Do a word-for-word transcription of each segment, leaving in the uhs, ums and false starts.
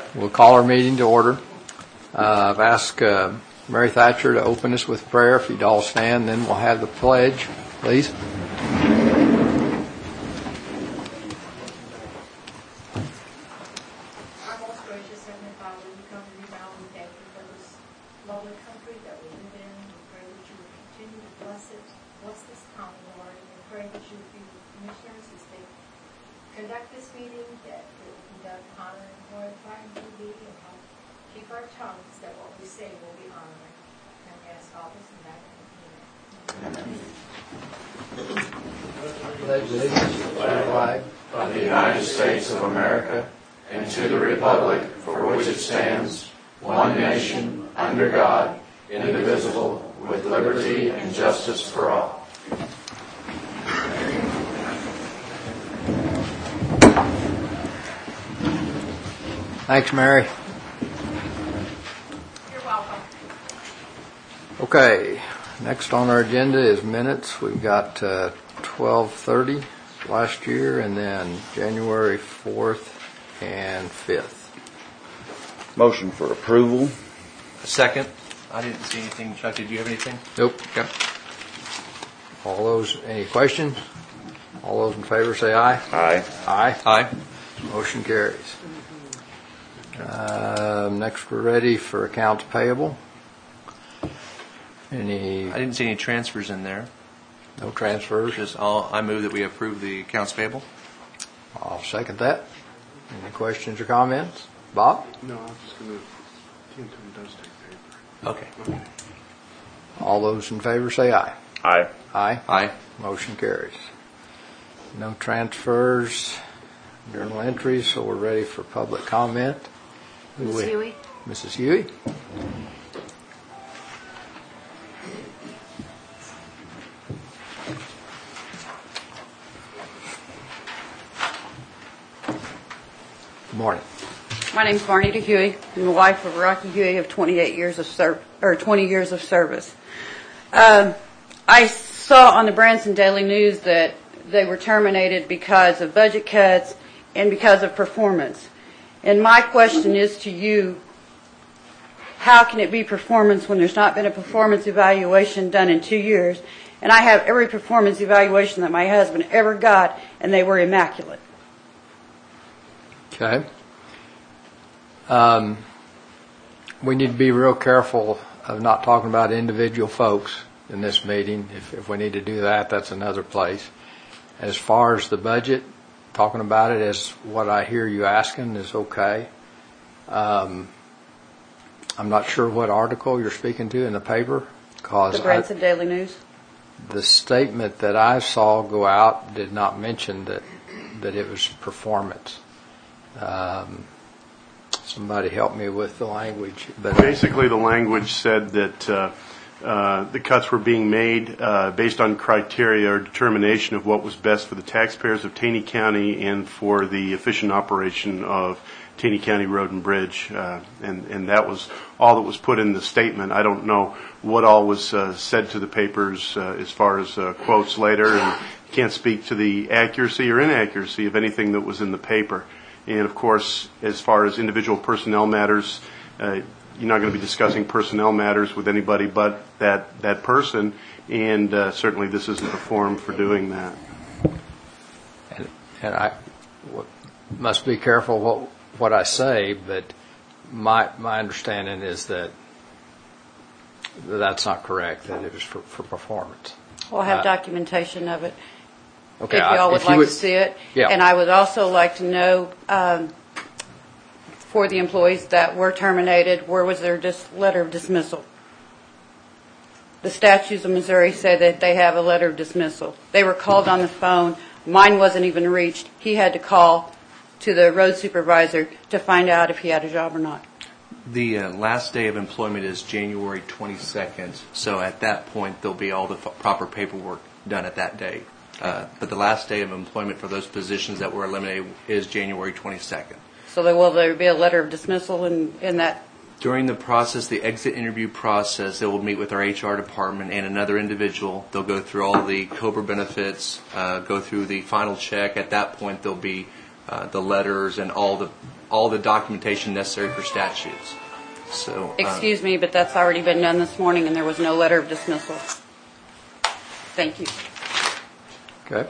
We'll call our meeting to order. Uh, I've asked uh, Mary Thatcher to open us with prayer. If you'd all stand, then we'll have the pledge, please. Conduct this meeting that it will conduct honor and glorify and thee and help keep our tongues that what we say will be honoring. And we ask all this in thy name. Amen. Pledge allegiance to the flag of the United States of America and to the republic for which it stands, one nation, under God, indivisible, with liberty and justice for all. Thanks, Mary. You're welcome. Okay, next on our agenda is minutes. We've got uh, twelve thirty last year, and then January fourth and fifth. Motion for approval. A second. I didn't see anything. Chuck, did you have anything? Nope. Okay. All those, any questions? All those in favor say aye. Aye. Aye. Aye. Motion carries. Uh, next, we're ready for accounts payable. Any? I didn't see any transfers in there. No transfers. Just all. I move that we approve the accounts payable. I'll second that. Any questions or comments? Bob? No, I was just going to. Tim does take paper. Okay. Okay. All those in favor say aye. Aye. Aye. Aye. Motion carries. No transfers, journal entries, so we're ready for public comment. Miz Huey? Missus Huey? Good morning. My name's Barnita Huey. I'm the wife of Rocky Huey of twenty-eight years of ser- or twenty years of service. Um, I saw on the Branson Daily News that they were terminated because of budget cuts and because of performance. And my question is to you, how can it be performance when there's not been a performance evaluation done in two years? And I have every performance evaluation that my husband ever got, and they were immaculate. Okay. Um, we need to be real careful of not talking about individual folks in this meeting. If, if we need to do that, that's another place. As far as the budget, talking about it as what I hear you asking is okay. Um, I'm not sure what article you're speaking to in the paper. Cause The Branson I, Daily News. the statement that I saw go out did not mention that, that it was performance. Um, somebody help me with the language. But Basically, the language said that uh, uh, the cuts were being made uh, based on criteria or determination of what was best for the taxpayers of Taney County and for the efficient operation of Taney County Road and Bridge. Uh, and, and that was all that was put in the statement. I don't know what all was uh, said to the papers uh, as far as uh, quotes later, and can't speak to the accuracy or inaccuracy of anything that was in the paper. And, of course, as far as individual personnel matters, uh, you're not going to be discussing personnel matters with anybody but that, that person, and uh, certainly this isn't the forum for doing that. And, and I w- must be careful what what I say, but my my understanding is that that's not correct, that it was for, for performance. We'll have Uh, documentation of it. Okay, if I- y'all would if you like would- to see it. Yeah. And I would also like to know, um, for the employees that were terminated, where was their dis- letter of dismissal? The statutes of Missouri say that they have a letter of dismissal. They were called on the phone. Mine wasn't even reached. He had to call to the road supervisor to find out if he had a job or not. The uh, last day of employment is January twenty-second, so at that point there'll be all the f- proper paperwork done at that day. Uh, but the last day of employment for those positions that were eliminated is January twenty-second. So there, will there be a letter of dismissal in, in that? During the process, the exit interview process, they will meet with our H R department and another individual. They'll go through all the COBRA benefits, uh, go through the final check. At that point, there'll be uh, the letters and all the all the documentation necessary for statutes. So, uh, Excuse me, but that's already been done this morning, and there was no letter of dismissal. Thank you. Okay.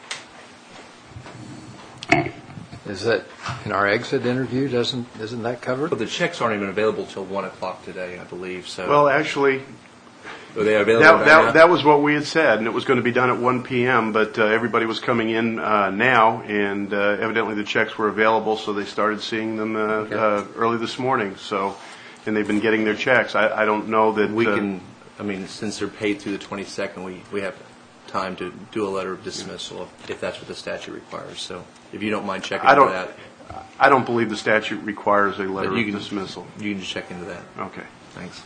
Is that, in our exit interview, doesn't, isn't that covered? But the checks aren't even available till one o'clock today, I believe. So, Well, actually, are they available that, right that, now? that was what we had said, and it was going to be done at one p.m., but uh, everybody was coming in uh, now, and uh, evidently the checks were available, so they started seeing them uh, Okay. uh, early this morning. So, and they've been getting their checks. I, I don't know that we uh, can. I mean, since they're paid through the twenty-second, we we have time to do a letter of dismissal if, if that's what the statute requires. So, if you don't mind checking I into don't. that, I don't believe the statute requires a letter But you of can- dismissal. you can just check into that. Okay. Thanks.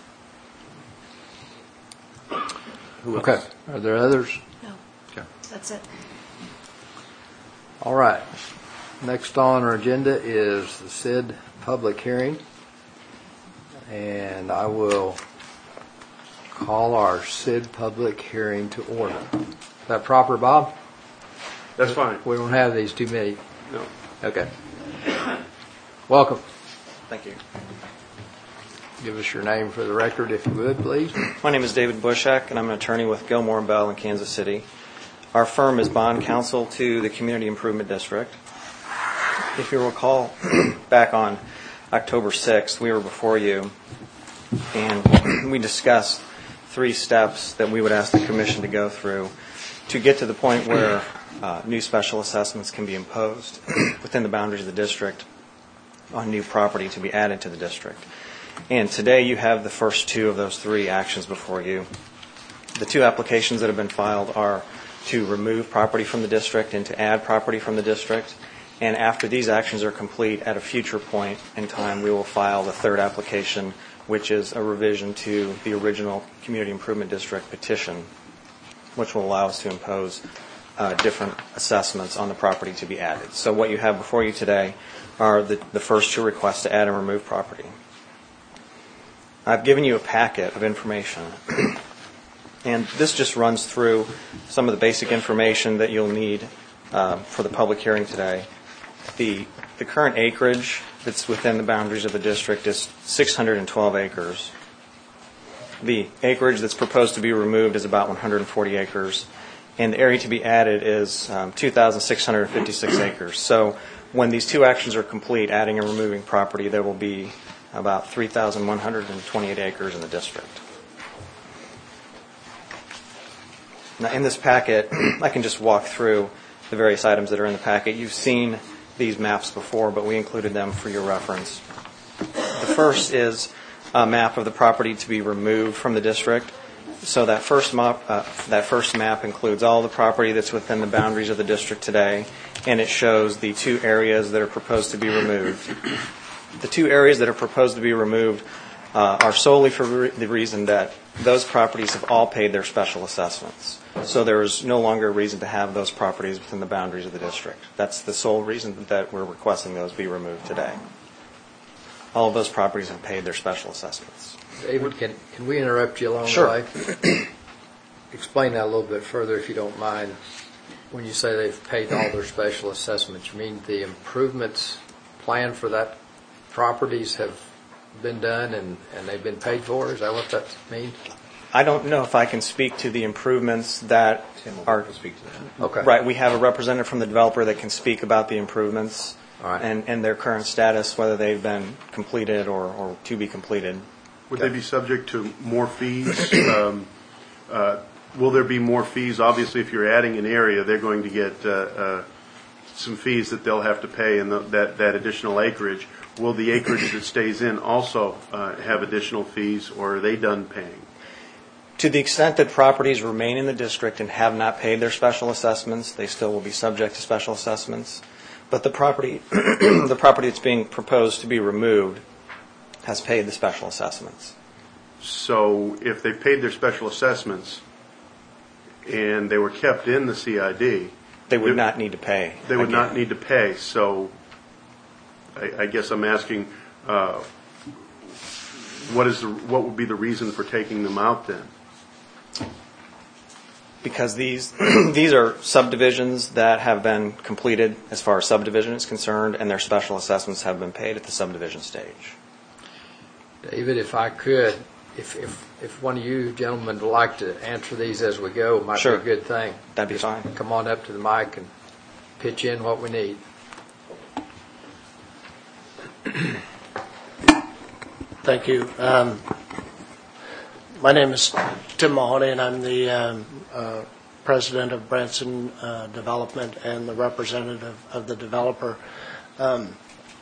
Who Okay. else? Are there others? No, Okay. that's it. All right. Next on our agenda is the S I D public hearing. And I will call our S I D public hearing to order. Is that proper, Bob? That's fine. We don't have these too many. No. Okay. Welcome. Thank you. Give us your name for the record, if you would, please. My name is David Bushak, and I'm an attorney with Gilmore and Bell in Kansas City. Our firm is bond counsel to the Community Improvement District. If you recall, back on October sixth, we were before you, and we discussed three steps that we would ask the Commission to go through to get to the point where uh, new special assessments can be imposed within the boundaries of the district on new property to be added to the district. And today you have the first two of those three actions before you. The two applications that have been filed are to remove property from the district and to add property from the district. And after these actions are complete, at a future point in time, we will file the third application, which is a revision to the original Community Improvement District petition, which will allow us to impose uh, different assessments on the property to be added. So what you have before you today are the, the first two requests to add and remove property. I've given you a packet of information, and this just runs through some of the basic information that you'll need uh, for the public hearing today. The, the current acreage that's within the boundaries of the district is six hundred twelve acres. The acreage that's proposed to be removed is about one hundred forty acres, and the area to be added is um, two thousand six hundred fifty-six acres. So when these two actions are complete, adding and removing property, there will be about three thousand one hundred twenty-eight acres in the district. Now, in this packet, I can just walk through the various items that are in the packet. You've seen these maps before, but we included them for your reference. The first is a map of the property to be removed from the district. So that first map, uh, that first map includes all the property that's within the boundaries of the district today, and it shows the two areas that are proposed to be removed. The two areas that are proposed to be removed uh, are solely for re- the reason that those properties have all paid their special assessments. So there is no longer a reason to have those properties within the boundaries of the district. That's the sole reason that we're requesting those be removed today. All of those properties have paid their special assessments. David, can, can we interrupt you along Sure. the way? Explain that a little bit further, if you don't mind. When you say they've paid all their special assessments, you mean the improvements planned for that properties have been done and, and they've been paid for? Is that what that means? I don't know if I can speak to the improvements that are. Speak to that. Okay. Right, we have a representative from the developer that can speak about the improvements All right. and, and their current status, whether they've been completed or, or to be completed. Would they be subject to more fees? Um, uh, Will there be more fees? Obviously, if you're adding an area, they're going to get uh, uh, some fees that they'll have to pay in the, that, that additional acreage. Will the acreage that stays in also uh, have additional fees, or are they done paying? To the extent that properties remain in the district and have not paid their special assessments, they still will be subject to special assessments. But the property, the property that's being proposed to be removed has paid the special assessments. So if they paid their special assessments and they were kept in the C I D, They would not need to pay. they would again. not need to pay. So I, I guess I'm asking, uh, what is the, what would be the reason for taking them out then? because these these are subdivisions that have been completed as far as subdivision is concerned, and their special assessments have been paid at the subdivision stage. David, if I could, if if, if one of you gentlemen would like to answer these as we go, it might Sure. be a good thing. That'd be Just fine. Come on up to the mic and pitch in what we need. Thank you. Um, my name is Tim Mahoney, and I'm the um, uh, president of Branson uh, Development and the representative of the developer. Um,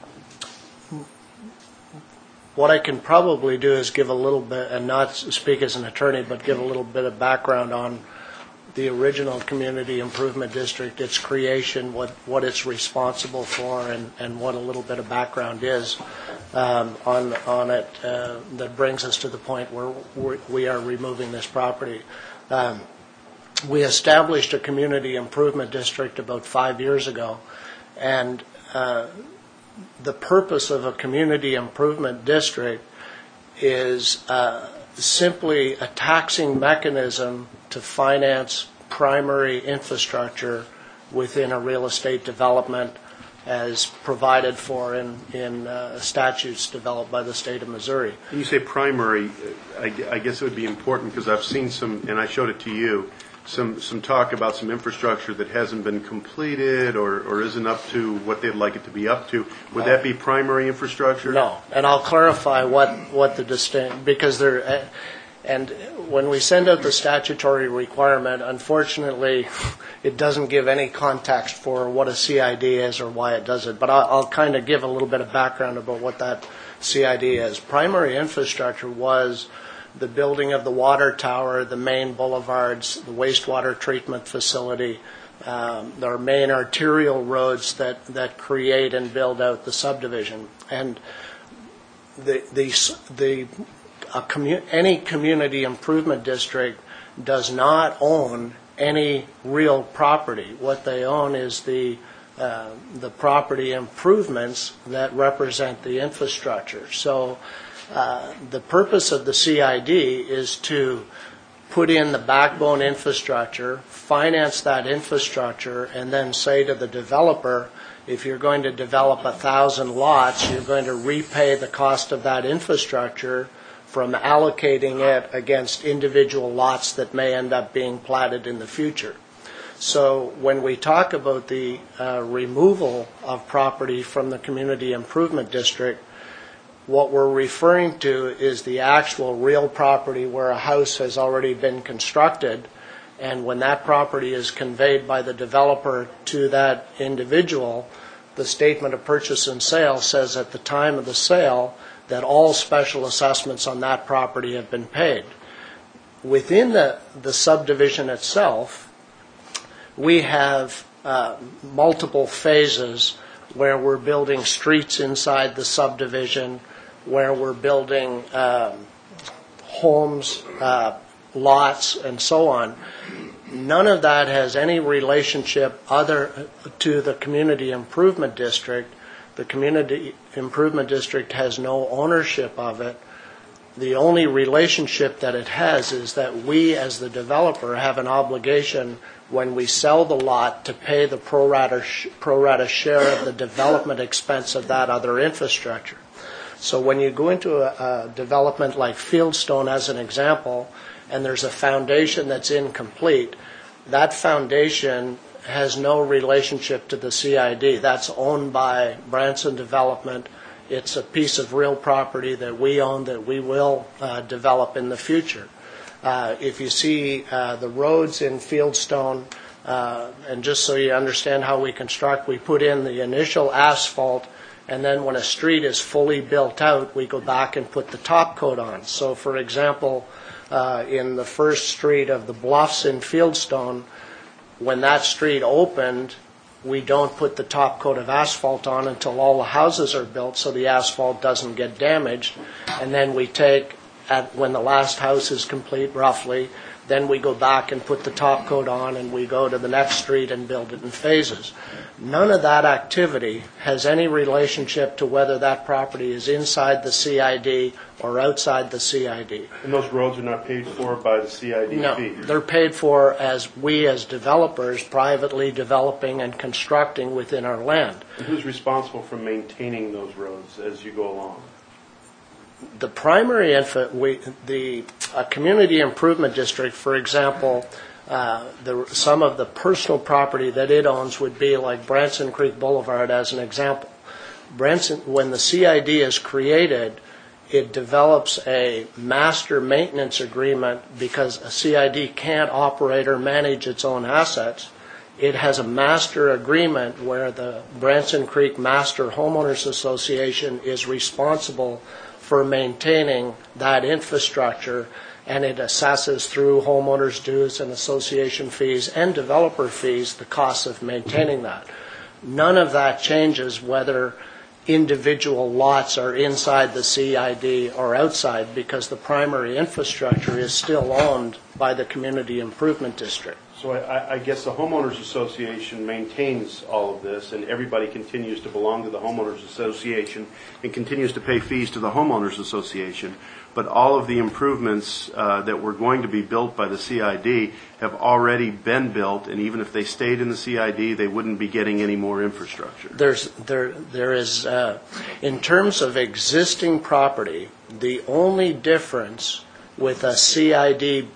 what I can probably do is give a little bit, and not speak as an attorney, but give a little bit of background on the original Community Improvement District, its creation, what, what it's responsible for, and, and what a little bit of background is um, on, on it uh, that brings us to the point where we're, we are removing this property. Um, we established a Community Improvement District about five years ago, and uh, the purpose of a Community Improvement District is uh, simply a taxing mechanism to finance primary infrastructure within a real estate development as provided for in, in uh, statutes developed by the state of Missouri. When you say primary, I, I guess it would be important because I've seen some, and I showed it to you, some some talk about some infrastructure that hasn't been completed or, or isn't up to what they'd like it to be up to. Would that be primary infrastructure? No, and I'll clarify what, what the distinct, because there, and when we send out the statutory requirement, unfortunately, it doesn't give any context for what a C I D is or why it does it. But I'll, I'll kind of give a little bit of background about what that C I D is. Primary infrastructure was the building of the water tower, the main boulevards, the wastewater treatment facility, um, our main arterial roads that, that create and build out the subdivision. And the the the a commu- any community improvement district does not own any real property. What they own is the uh, the property improvements that represent the infrastructure. So uh, the purpose of the C I D is to put in the backbone infrastructure, finance that infrastructure, and then say to the developer, if you're going to develop a thousand lots, you're going to repay the cost of that infrastructure from allocating it against individual lots that may end up being platted in the future. So when we talk about the uh, removal of property from the community improvement district, what we're referring to is the actual real property where a house has already been constructed, and when that property is conveyed by the developer to that individual, the statement of purchase and sale says at the time of the sale that all special assessments on that property have been paid. Within the, the subdivision itself, we have uh, multiple phases where we're building streets inside the subdivision, where we're building um, homes, uh, lots, and so on. None of that has any relationship other to the community improvement district. The community improvement district has no ownership of it. The only relationship that it has is that we, as the developer, have an obligation when we sell the lot to pay the pro rata, sh- pro rata share of the development expense of that other infrastructure. So when you go into a, a development like Fieldstone, as an example, and there's a foundation that's incomplete, that foundation has no relationship to the C I D. That's owned by Branson Development. It's a piece of real property that we own that we will uh, develop in the future. Uh, if you see uh, the roads in Fieldstone, uh, and just so you understand how we construct, we put in the initial asphalt, and then when a street is fully built out, we go back and put the top coat on. So, for example, uh, in the first street of the Bluffs in Fieldstone, when that street opened, we don't put the top coat of asphalt on until all the houses are built so the asphalt doesn't get damaged. And then we take, at when the last house is complete, roughly, then we go back and put the top coat on, and we go to the next street and build it in phases. None of that activity has any relationship to whether that property is inside the C I D or outside the C I D. And those roads are not paid for by the C I D No, fee? they're paid for as we as developers privately developing and constructing within our land. And who's responsible for maintaining those roads as you go along? The primary inf- we, the a community improvement district, for example, uh, the, some of the personal property that it owns would be like Branson Creek Boulevard as an example. Branson, when the C I D is created, it develops a master maintenance agreement because a C I D can't operate or manage its own assets. It has a master agreement where the Branson Creek Master Homeowners Association is responsible for maintaining that infrastructure, and it assesses through homeowners' dues and association fees and developer fees the cost of maintaining that. None of that changes whether individual lots are inside the C I D or outside, because the primary infrastructure is still owned by the Community Improvement District. So I, I guess the homeowners association maintains all of this, and everybody continues to belong to the homeowners association and continues to pay fees to the homeowners association. But all of the improvements uh, that were going to be built by the C I D have already been built, and even if they stayed in the C I D, they wouldn't be getting any more infrastructure. There's there there is uh, in terms of existing property, the only difference with a C I D,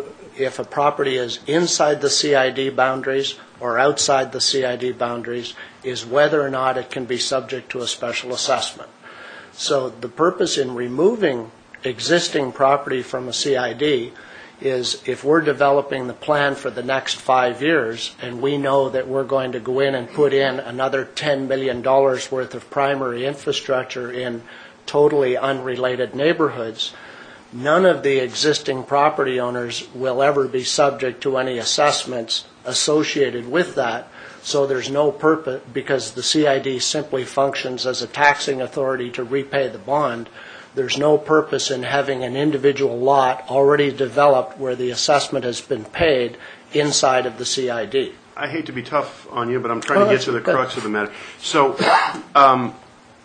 if a property is inside the C I D boundaries or outside the C I D boundaries, is whether or not it can be subject to a special assessment. So the purpose in removing existing property from a C I D is if we're developing the plan for the next five years and we know that we're going to go in and put in another ten million dollars worth of primary infrastructure in totally unrelated neighborhoods, none of the existing property owners will ever be subject to any assessments associated with that. So there's no purpose, because the C I D simply functions as a taxing authority to repay the bond. There's no purpose in having an individual lot already developed where the assessment has been paid inside of the C I D. I hate to be tough on you, but I'm trying Oh, to get to the good. crux of the matter. So, um,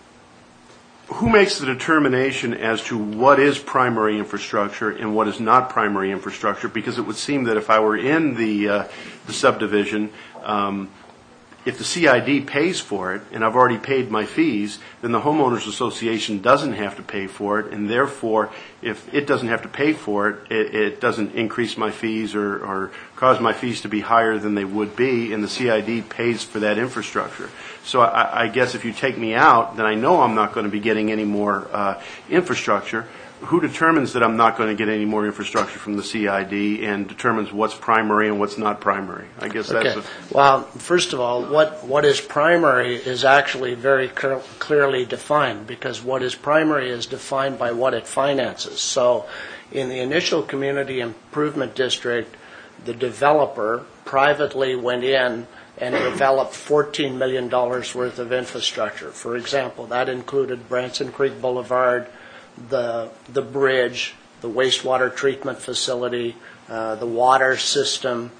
who makes the determination as to what is primary infrastructure and what is not primary infrastructure? Because it would seem that if I were in the, uh, the subdivision, um, if the C I D pays for it and I've already paid my fees, then the homeowners association doesn't have to pay for it, and therefore, if it doesn't have to pay for it, it, it doesn't increase my fees or, or cause my fees to be higher than they would be, and the C I D pays for that infrastructure. So I, I guess if you take me out, then I know I'm not going to be getting any more uh, infrastructure. Who determines that I'm not going to get any more infrastructure from the C I D and determines what's primary and what's not primary? I guess that's Okay. a, Well, first of all, what, what is primary is actually very clear, clearly defined, because what is primary is defined by what it finances. So in the initial community improvement district, the developer privately went in and developed fourteen million dollars worth of infrastructure. For example, that included Branson Creek Boulevard, the the bridge, the wastewater treatment facility, uh, the water system.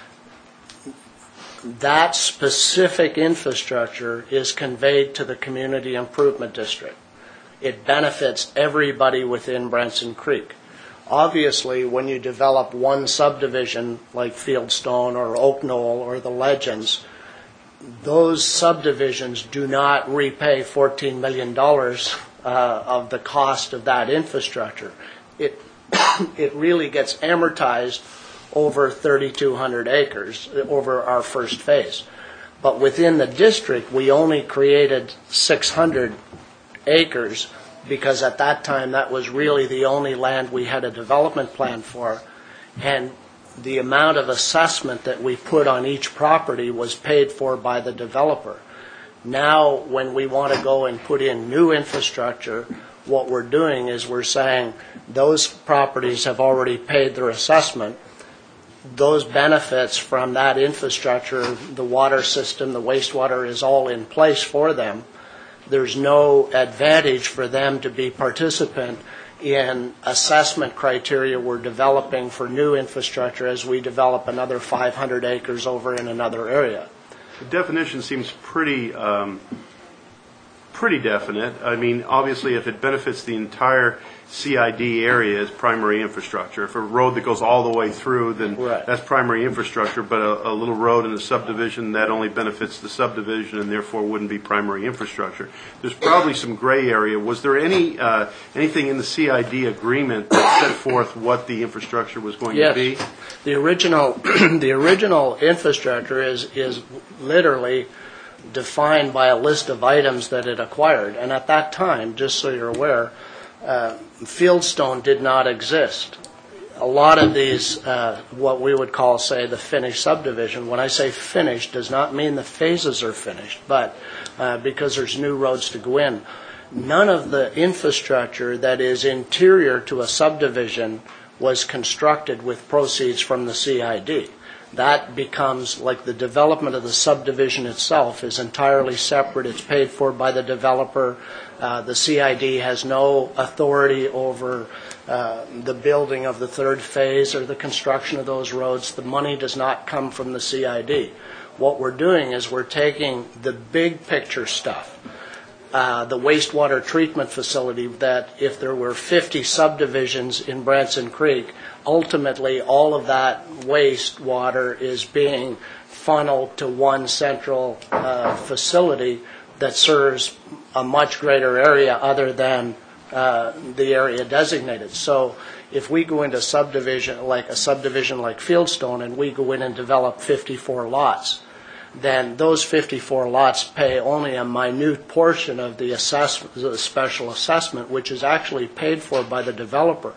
That specific infrastructure is conveyed to the Community Improvement District. It benefits everybody within Branson Creek. Obviously, when you develop one subdivision like Fieldstone or Oak Knoll or the Legends, those subdivisions do not repay fourteen million dollars uh, of the cost of that infrastructure. It, it really gets amortized over thirty-two hundred acres over our first phase. But within the district, we only created six hundred acres, because at that time that was really the only land we had a development plan for, and the amount of assessment that we put on each property was paid for by the developer. Now, when we want to go and put in new infrastructure, what we're doing is we're saying those properties have already paid their assessment. Those benefits from that infrastructure, the water system, the wastewater, is all in place for them. There's no advantage for them to be participant in assessment criteria we're developing for new infrastructure as we develop another five hundred acres over in another area. The definition seems pretty, um, pretty definite. I mean, obviously, if it benefits the entire C I D area as primary infrastructure. If a road that goes all the way through, then Right. that's primary infrastructure, but a, a little road in a subdivision, that only benefits the subdivision and therefore wouldn't be primary infrastructure. There's probably some gray area. Was there any uh, anything in the C I D agreement that set forth what the infrastructure was going Yes. to be? The original, the original infrastructure is, is literally defined by a list of items that it acquired. And at that time, just so you're aware, uh, Fieldstone did not exist. A lot of these, uh, what we would call, say, the finished subdivision, when I say finished, does not mean the phases are finished, but uh, because there's new roads to go in. None of the infrastructure that is interior to a subdivision was constructed with proceeds from the C I D. That becomes, like the development of the subdivision itself is entirely separate. It's paid for by the developer. Uh, the C I D has no authority over uh, the building of the third phase or the construction of those roads. The money does not come from the C I D. What we're doing is we're taking the big picture stuff. Uh, the wastewater treatment facility, that if there were fifty subdivisions in Branson Creek, ultimately all of that wastewater is being funneled to one central uh, facility that serves a much greater area other than uh, the area designated. So if we go into subdivision, like a subdivision like Fieldstone, and we go in and develop fifty-four lots, then those fifty-four lots pay only a minute portion of the assessment, the special assessment, which is actually paid for by the developer.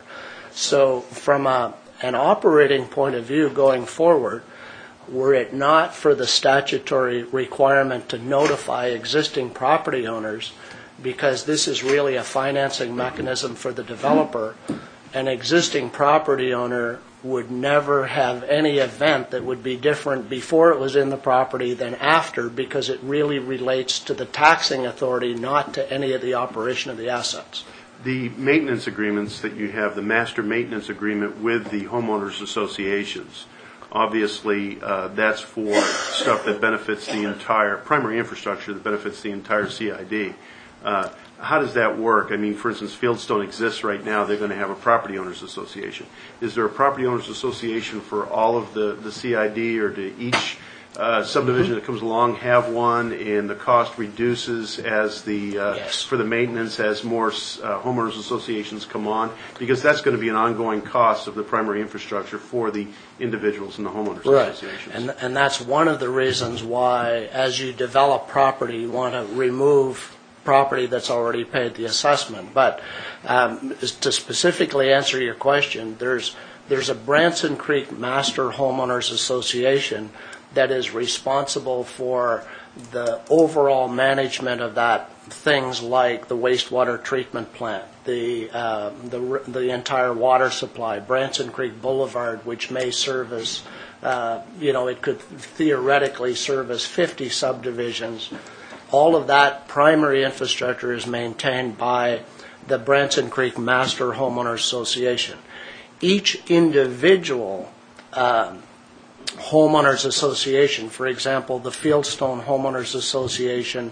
So from a, an operating point of view going forward, were it not for the statutory requirement to notify existing property owners, because this is really a financing mechanism for the developer, an existing property owner would never have any event that would be different before it was in the property than after, because it really relates to the taxing authority, not to any of the operation of the assets. The maintenance agreements that you have, the master maintenance agreement with the homeowners associations, obviously uh, that's for stuff that benefits the entire primary infrastructure, that benefits the entire C I D. Uh, how does that work? I mean, for instance, Fieldstone exists right now. They're going to have a property owners association. Is there a property owners association for all of the, the C I D, or do each uh, subdivision that comes along have one, and the cost reduces as the uh, Yes. for the maintenance as more uh, homeowners associations come on? Because that's going to be an ongoing cost of the primary infrastructure for the individuals in the homeowners Right. associations. And, and that's one of the reasons why, as you develop property, you want to remove property that's already paid the assessment. But um, to specifically answer your question, there's there's a Branson Creek Master Homeowners Association that is responsible for the overall management of that, things like the wastewater treatment plant, the uh, the the entire water supply, Branson Creek Boulevard, which may service, uh, you know, it could theoretically service fifty subdivisions. All of that primary infrastructure is maintained by the Branson Creek Master Homeowners Association. Each individual um, homeowners association, for example, the Fieldstone Homeowners Association,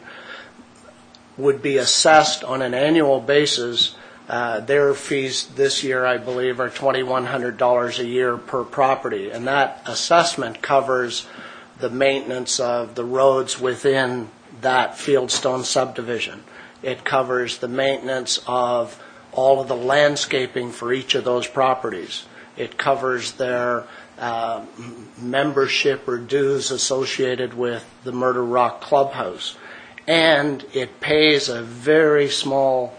would be assessed on an annual basis. Uh, their fees this year, I believe, are twenty-one hundred dollars a year per property, and that assessment covers the maintenance of the roads within that Fieldstone subdivision. It covers the maintenance of all of the landscaping for each of those properties. It covers their uh, membership or dues associated with the Murder Rock Clubhouse. And it pays a very small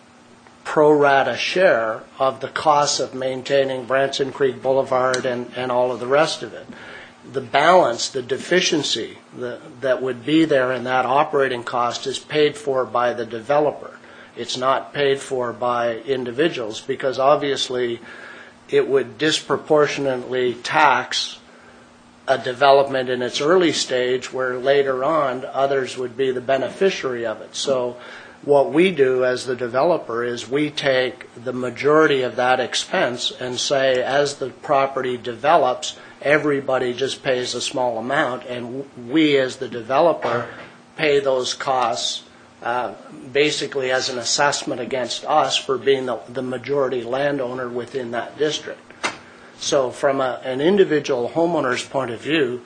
pro rata share of the costs of maintaining Branson Creek Boulevard and, and all of the rest of it. The balance, the deficiency the, that would be there in that operating cost is paid for by the developer. It's not paid for by individuals, because obviously it would disproportionately tax a development in its early stage, where later on others would be the beneficiary of it. So what we do as the developer is we take the majority of that expense and say, as the property develops, everybody just pays a small amount, and we as the developer pay those costs uh, basically as an assessment against us for being the, the majority landowner within that district. So from a, an individual homeowner's point of view,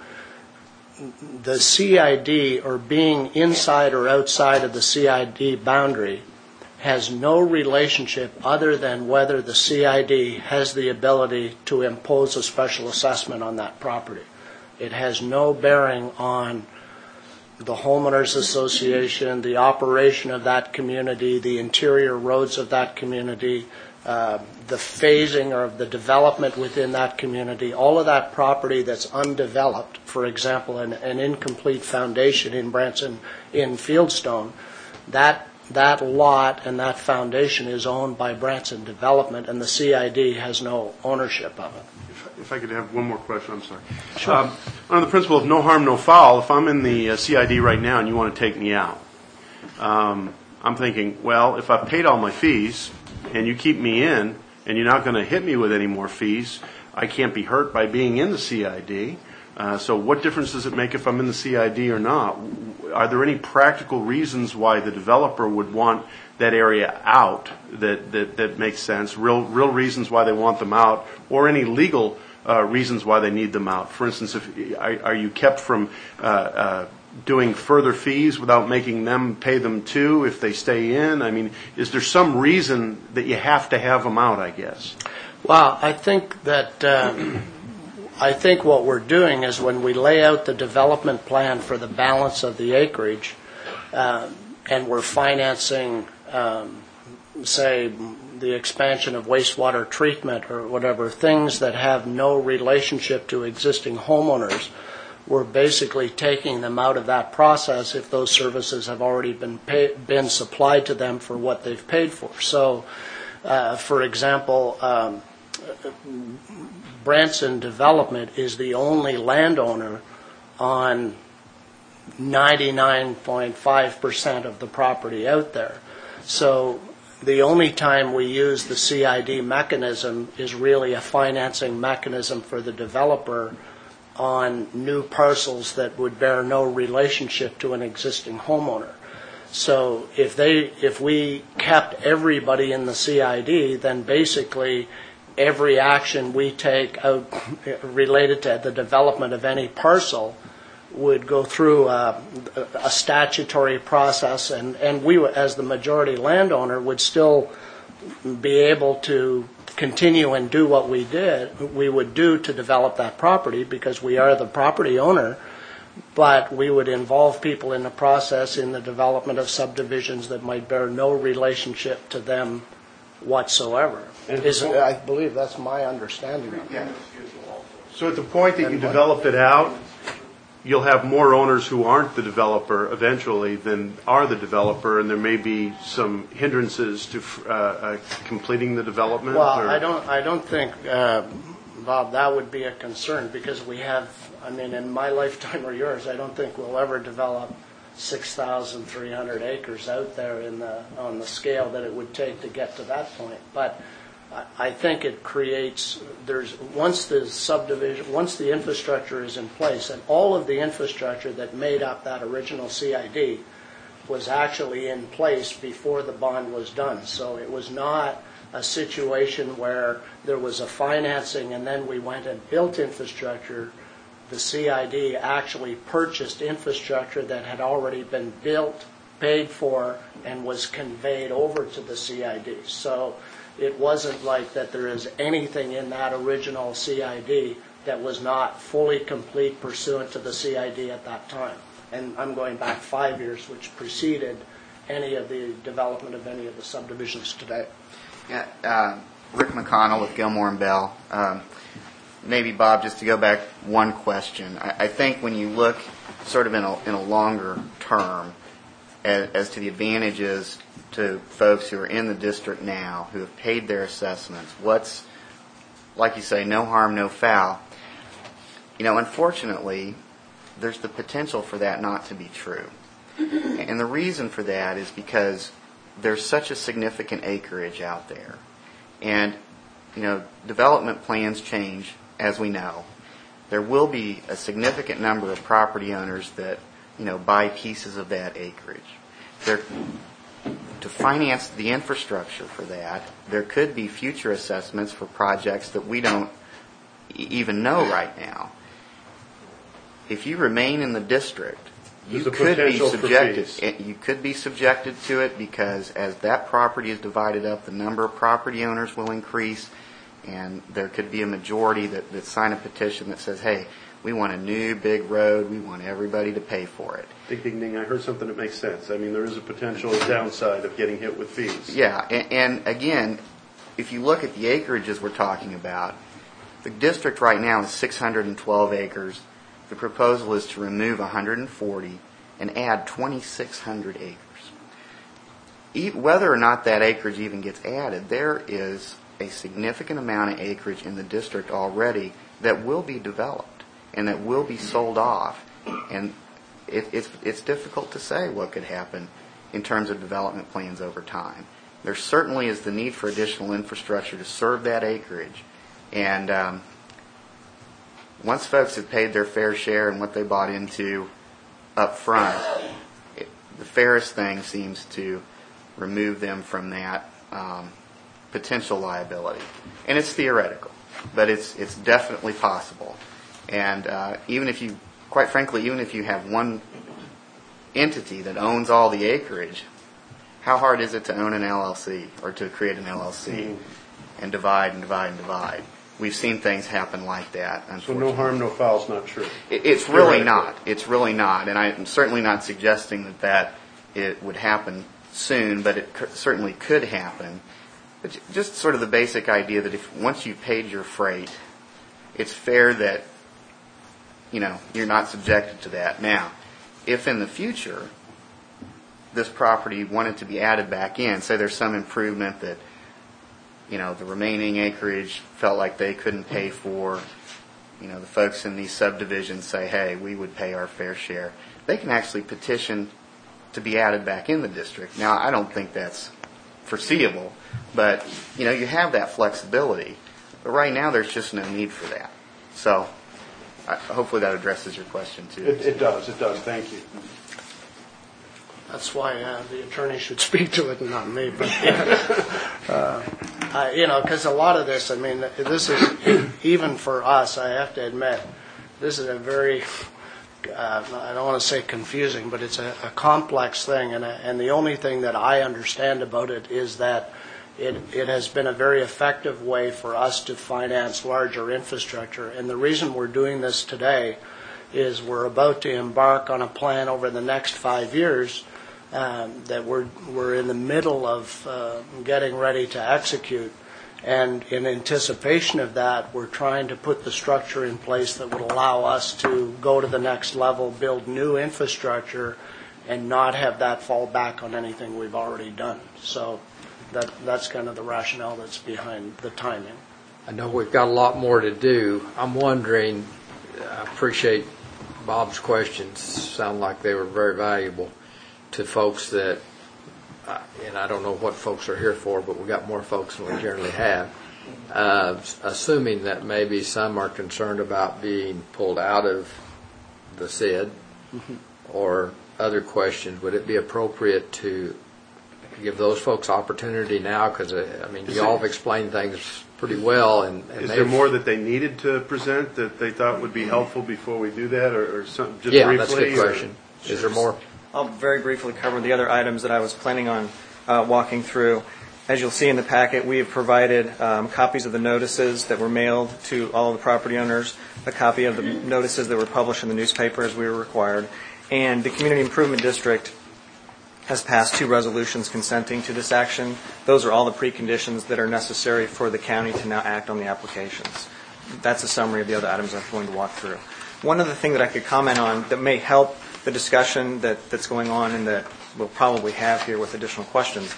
the C I D, or being inside or outside of the C I D boundary, has no relationship other than whether the C I D has the ability to impose a special assessment on that property. It has no bearing on the homeowners association, the operation of that community, the interior roads of that community, uh, the phasing of the development within that community. All of that property that's undeveloped, for example, an, an incomplete foundation in Branson, in Fieldstone, that that lot and that foundation is owned by Branson Development, and the C I D has no ownership of it. If, if I could have one more question, I'm sorry. Sure. Um, under the principle of no harm, no foul, if I'm in the uh, C I D right now and you want to take me out, um, I'm thinking, well, if I've paid all my fees and you keep me in and you're not going to hit me with any more fees, I can't be hurt by being in the C I D. Uh, so what difference does it make if I'm in the C I D or not? Are there any practical reasons why the developer would want that area out that, that, that makes sense, real, real reasons why they want them out, or any legal uh, reasons why they need them out? For instance, if, are, are you kept from uh, uh, doing further fees without making them pay them too if they stay in? I mean, is there some reason that you have to have them out, I guess? Well, I think that... Uh, I think what we're doing is when we lay out the development plan for the balance of the acreage, uh, and we're financing, um, say, the expansion of wastewater treatment or whatever, things that have no relationship to existing homeowners, we're basically taking them out of that process if those services have already been pay, been supplied to them for what they've paid for. So, uh, for example, um, Branson Development is the only landowner on ninety-nine point five percent of the property out there. So the only time we use the C I D mechanism is really a financing mechanism for the developer on new parcels that would bear no relationship to an existing homeowner. So if they, if we kept everybody in the C I D, then basically every action we take out related to the development of any parcel would go through a, a statutory process, and, and we, as the majority landowner, would still be able to continue and do what we did, we would do to develop that property because we are the property owner, but we would involve people in the process in the development of subdivisions that might bear no relationship to them whatsoever. Is, I believe that's my understanding of it. So at the point that you develop it out, you'll have more owners who aren't the developer eventually than are the developer, and there may be some hindrances to uh, uh, completing the development? Well, or? I don't, I don't think, uh, Bob, that would be a concern because we have, I mean, in my lifetime or yours, I don't think we'll ever develop six thousand three hundred acres out there in the, on the scale that it would take to get to that point. But I think it creates, there's, once the subdivision, once the infrastructure is in place, and all of the infrastructure that made up that original C I D was actually in place before the bond was done. So it was not a situation where there was a financing and then we went and built infrastructure. The C I D actually purchased infrastructure that had already been built, paid for, and was conveyed over to the C I D. So it wasn't like that there is anything in that original C I D that was not fully complete pursuant to the C I D at that time. And I'm going back five years, which preceded any of the development of any of the subdivisions today. Yeah, uh, Rick McConnell with Gilmore and Bell. Um, maybe, Bob, just to go back one question. I, I think when you look sort of in a, in a longer term as, as to the advantages to folks who are in the district now, who have paid their assessments, what's, like you say, no harm, no foul. You know, unfortunately, there's the potential for that not to be true. And the reason for that is because there's such a significant acreage out there. And, you know, development plans change, as we know. there will be a significant number of property owners that, you know, buy pieces of that acreage. There, to finance the infrastructure for that, there could be future assessments for projects that we don't e- even know right now. If you remain in the district, you There's a could be potential for subjected. fees. You could be subjected to it because as that property is divided up, the number of property owners will increase, and there could be a majority that, that sign a petition that says, "Hey, we want a new big road. We want everybody to pay for it." Ding, ding, ding. I heard something that makes sense. I mean, there is a potential downside of getting hit with fees. Yeah, and, and again, if you look at the acreages we're talking about, the district right now is six hundred twelve acres. The proposal is to remove one hundred forty and add twenty-six hundred acres. E- whether or not that acreage even gets added, there is a significant amount of acreage in the district already that will be developed and that will be sold off. And it, it's, it's difficult to say what could happen in terms of development plans over time. There certainly is the need for additional infrastructure to serve that acreage. And um, once folks have paid their fair share and what they bought into up front, it, the fairest thing seems to remove them from that um, potential liability. And it's theoretical, but it's it's definitely possible. And uh, even if you, quite frankly, even if you have one entity that owns all the acreage, how hard is it to own an L L C or to create an L L C mm-hmm. and divide and divide and divide? We've seen things happen like that, So no harm, no foul is not true. It, it's really not. It's really not. And I'm certainly not suggesting that that it would happen soon, but it c- certainly could happen. But just sort of the basic idea that if once you've paid your freight, it's fair that, you know, you're not subjected to that. Now, if in the future this property wanted to be added back in, say there's some improvement that, you know, the remaining acreage felt like they couldn't pay for, you know, the folks in these subdivisions say, hey, we would pay our fair share, they can actually petition to be added back in the district. Now, I don't think that's foreseeable, but, you know, you have that flexibility. But right now, there's just no need for that. So, I, hopefully that addresses your question, too. It, it does. It does. Thank you. That's why uh, the attorney should speak to it and not me. But uh, I, you know, because a lot of this, I mean, this is even for us. I have to admit, this is a very, uh, I don't want to say confusing, but it's a, a complex thing. And a, and the only thing that I understand about it is that it it has been a very effective way for us to finance larger infrastructure. And the reason we're doing this today is we're about to embark on a plan over the next five years. Um, that we're we're in the middle of uh, getting ready to execute, and in anticipation of that, we're trying to put the structure in place that would allow us to go to the next level, build new infrastructure, and not have that fall back on anything we've already done. So that that's kind of the rationale that's behind the timing. I know we've got a lot more to do. I'm wondering, I appreciate Bob's questions, sound like they were very valuable to folks that, uh, and I don't know what folks are here for, but we've got more folks than we generally have. Uh, assuming that maybe some are concerned about being pulled out of the S I D mm-hmm. or other questions, would it be appropriate to give those folks opportunity now? Because, uh, I mean, you all have explained things pretty well. And, and Is there more that they needed to present that they thought would be helpful before we do that, or, or some, just yeah, briefly? That's a good question. Or, Is there more? I'll very briefly cover the other items that I was planning on uh, walking through. As you'll see in the packet, we have provided um, copies of the notices that were mailed to all of the property owners, a copy of the notices that were published in the newspaper as we were required, and the Community Improvement District has passed two resolutions consenting to this action. Those are all the preconditions that are necessary for the county to now act on the applications. That's a summary of the other items I'm going to walk through. One other thing that I could comment on that may help the discussion that, that's going on and that we'll probably have here with additional questions.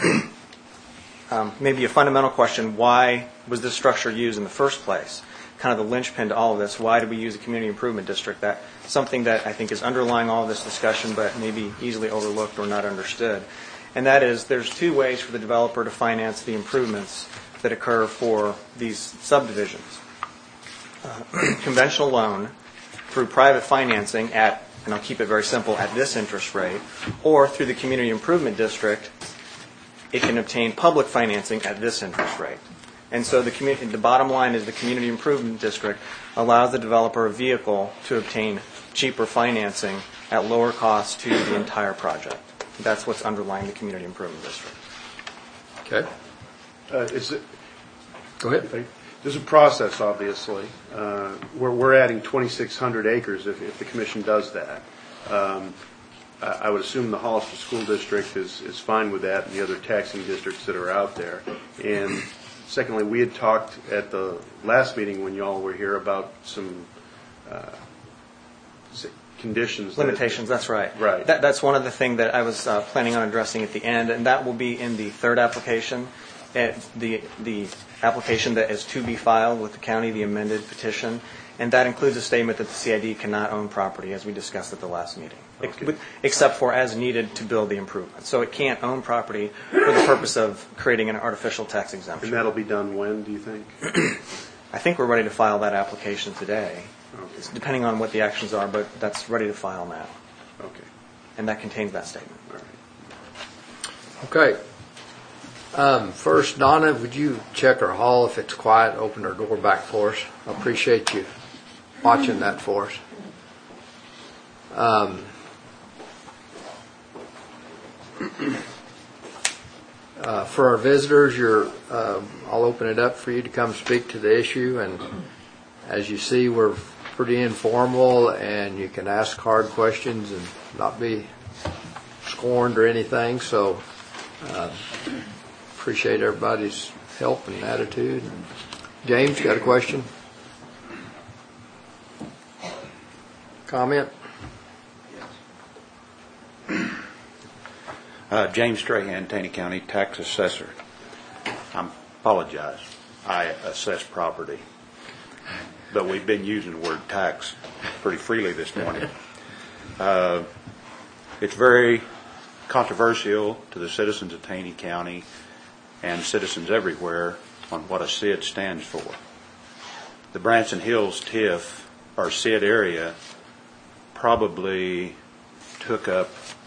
um, maybe a fundamental question, why was this structure used in the first place? Kind of the linchpin to all of this. Why did we use the Community Improvement District? That something that I think is underlying all of this discussion but maybe easily overlooked or not understood. And that is there's two ways for the developer to finance the improvements that occur for these subdivisions. uh, conventional loan through private financing at, and I'll keep it very simple, at this interest rate, or through the Community Improvement District, it can obtain public financing at this interest rate. And so the, community, the bottom line is the Community Improvement District allows the developer a vehicle to obtain cheaper financing at lower cost to the entire project. That's what's underlying the Community Improvement District. Okay. Uh, is it, Go ahead. There's a process, obviously. Uh, we're, we're adding twenty-six hundred acres if, if the commission does that. Um, I, I would assume the Hollister School District is, is fine with that and the other taxing districts that are out there. And secondly, we had talked at the last meeting when you all were here about some uh, conditions. Limitations, that, that's right. Right. That, that's one of the things that I was uh, planning on addressing at the end, and that will be in the third application. At the the application that is to be filed with the county, the amended petition, and that includes a statement that the C I D cannot own property, as we discussed at the last meeting, okay. except for as needed to build the improvement. So it can't own property for the purpose of creating an artificial tax exemption. And that'll be done when, do you think? I think we're ready to file that application today, Okay. it's depending on what the actions are, but that's ready to file now. Okay. And that contains that statement. All right. Okay. Um, first, Donna, would you check our hall if it's quiet, open our door back for us? I appreciate you watching that for us. Um, uh, for our visitors, you're, uh, I'll open it up for you to come speak to the issue. And as you see, we're pretty informal, and you can ask hard questions and not be scorned or anything. So uh, appreciate everybody's help and attitude. James, you got a question? Comment? Uh, James Strahan, Taney County Tax Assessor. I apologize. I assess property. But we've been using the word tax pretty freely this morning. Uh, it's very controversial to the citizens of Taney County and citizens everywhere on what a S I D stands for. The Branson Hills T I F, or S I D area, probably took up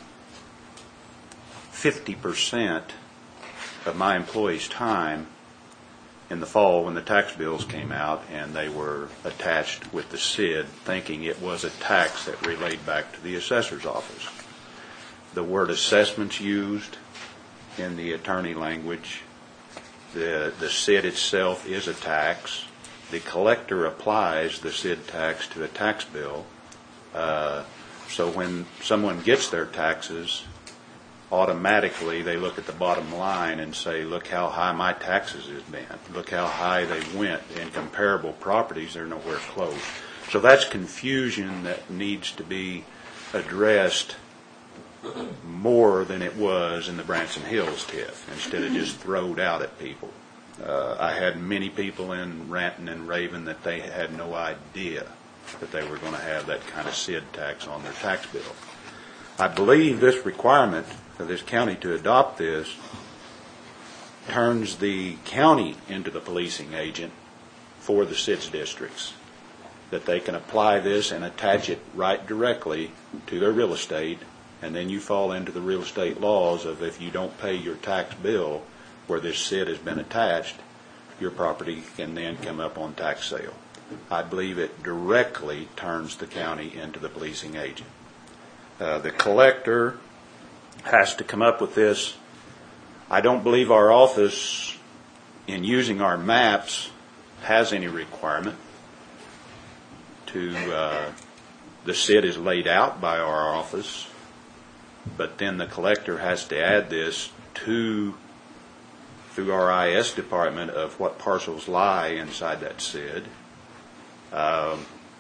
fifty percent of my employees' time in the fall when the tax bills came out and they were attached with the S I D, thinking it was a tax that relayed back to the assessor's office. The word assessment's used in the attorney language. The, the S I D itself is a tax. The collector applies the S I D tax to a tax bill. Uh, so when someone gets their taxes, automatically they look at the bottom line and say, look how high my taxes has been. Look how high they went. In comparable properties, they're nowhere close. So that's confusion that needs to be addressed more than it was in the Branson Hills T I F, instead of just throwed out at people. Uh, I had many people in Ranton and Raven that they had no idea that they were going to have that kind of S I D tax on their tax bill. I believe this requirement of this county to adopt this turns the county into the policing agent for the S I D districts, that they can apply this and attach it right directly to their real estate. And then you fall into the real estate laws of if you don't pay your tax bill where this S I D has been attached, your property can then come up on tax sale. I believe it directly turns the county into the policing agent. Uh, the collector has to come up with this. I don't believe our office, in using our maps, has any requirement to, uh, the S I D is laid out by our office. But then the collector has to add this to, through our I S department, of what parcels lie inside that S I D. Um,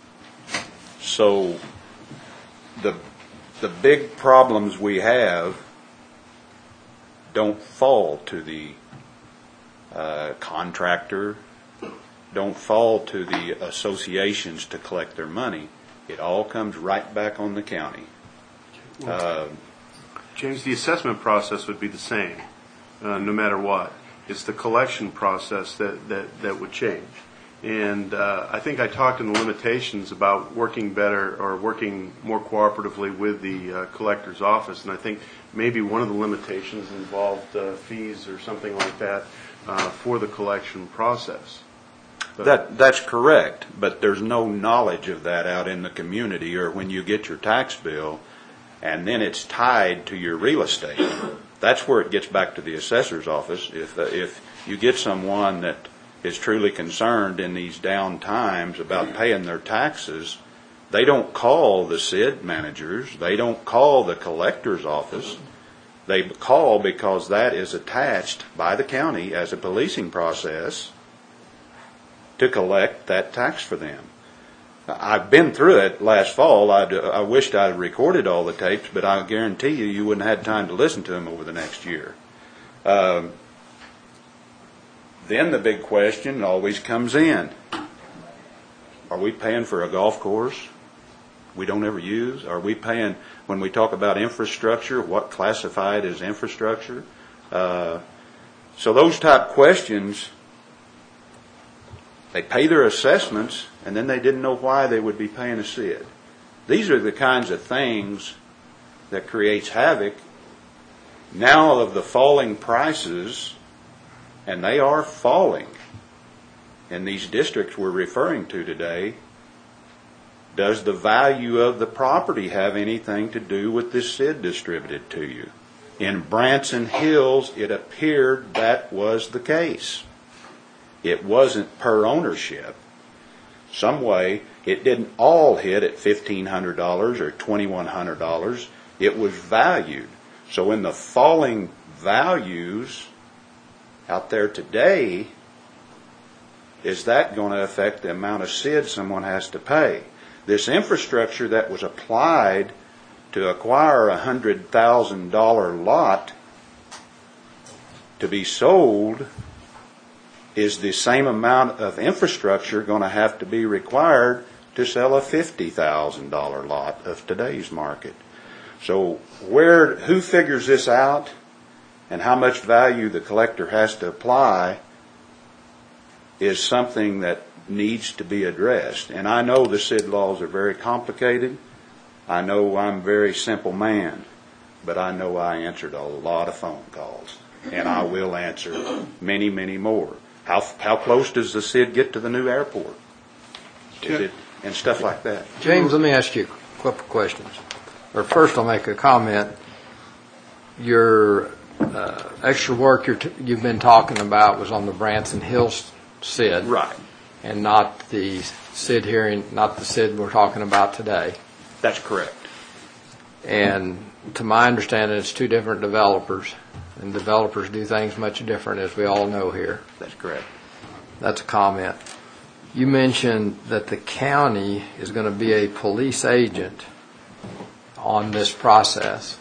so the the big problems we have don't fall to the uh, contractor, don't fall to the associations to collect their money. It all comes right back on the county. Uh, James, the assessment process would be the same, uh, no matter what. It's the collection process that, that, that would change. And uh, I think I talked in the limitations about working better or working more cooperatively with the uh, collector's office. And I think maybe one of the limitations involved uh, fees or something like that uh, for the collection process. But That, that's correct, but there's no knowledge of that out in the community or when you get your tax bill and then it's tied to your real estate. That's where it gets back to the assessor's office. If, uh, if you get someone that is truly concerned in these down times about paying their taxes, they don't call the S I D managers, they don't call the collector's office. They call because that is attached by the county as a policing process to collect that tax for them. I've been through it last fall. I'd, I wished I'd recorded all the tapes, but I guarantee you, you wouldn't have had time to listen to them over the next year. Um, then the big question always comes in. Are we paying for a golf course we don't ever use? Are we paying, when we talk about infrastructure, what classified as infrastructure? Uh, so those type questions, they pay their assessments, and then they didn't know why they would be paying a S I D. These are the kinds of things that creates havoc. Now of the falling prices, and they are falling in these districts we're referring to today, does the value of the property have anything to do with this S I D distributed to you? In Branson Hills, it appeared that was the case. It wasn't per ownership. Some way, it didn't all hit at fifteen hundred dollars or twenty-one hundred dollars. It was valued. So in the falling values out there today, is that going to affect the amount of S I D someone has to pay? This infrastructure that was applied to acquire a one hundred thousand dollars lot to be sold, is the same amount of infrastructure going to have to be required to sell a fifty thousand dollars lot of today's market? So where, who figures this out and how much value the collector has to apply is something that needs to be addressed. And I know the S I D laws are very complicated. I know I'm a very simple man, but I know I answered a lot of phone calls, and I will answer many, many more. How how close does the S I D get to the new airport? Is it, and stuff like that. James, let me ask you a couple questions. Or first, I'll make a comment. Your uh, extra work you're t- you've been talking about was on the Branson Hills S I D, Right. and not the S I D hearing, not the S I D we're talking about today. That's correct. And to my understanding, it's two different developers, and developers do things much different, as we all know here. That's correct. That's a comment. You mentioned that the county is going to be a police agent on this process.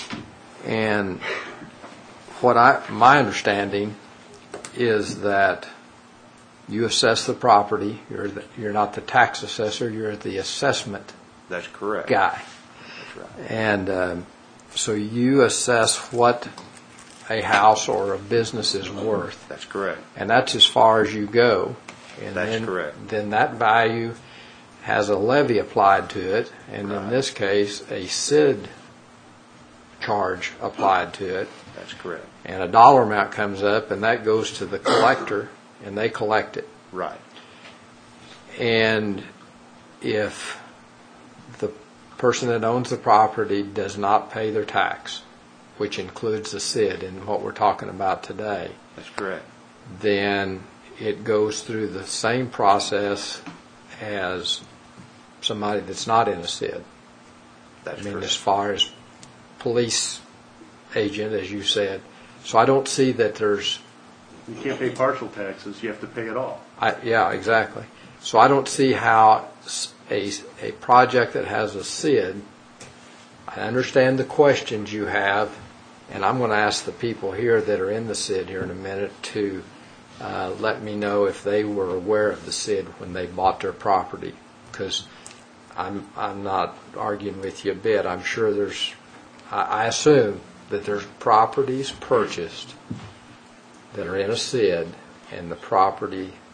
And what I, my understanding is that you assess the property. You're the, you're not the tax assessor. You're the assessment That's correct. guy. That's right. And um, so you assess what a house or a business is worth. That's correct. And that's as far as you go. And That's then, correct. Then that value has a levy applied to it, and Right. in this case, a S I D charge applied to it. That's correct. And a dollar amount comes up, and that goes to the collector, and they collect it. Right. And if the person that owns the property does not pay their tax, which includes the S I D in what we're talking about today, That's correct. then it goes through the same process as somebody that's not in a S I D. That's I mean, correct. as far as police agent, as you said. So I don't see that there's, You can't pay partial taxes. You have to pay it all. I, yeah, exactly. So I don't see how s- a, a project that has a S I D, I understand the questions you have, and I'm going to ask the people here that are in the S I D here in a minute to uh, let me know if they were aware of the S I D when they bought their property, because I'm, I'm not arguing with you a bit. I'm sure there's, I, I assume that there's properties purchased that are in a S I D, and the property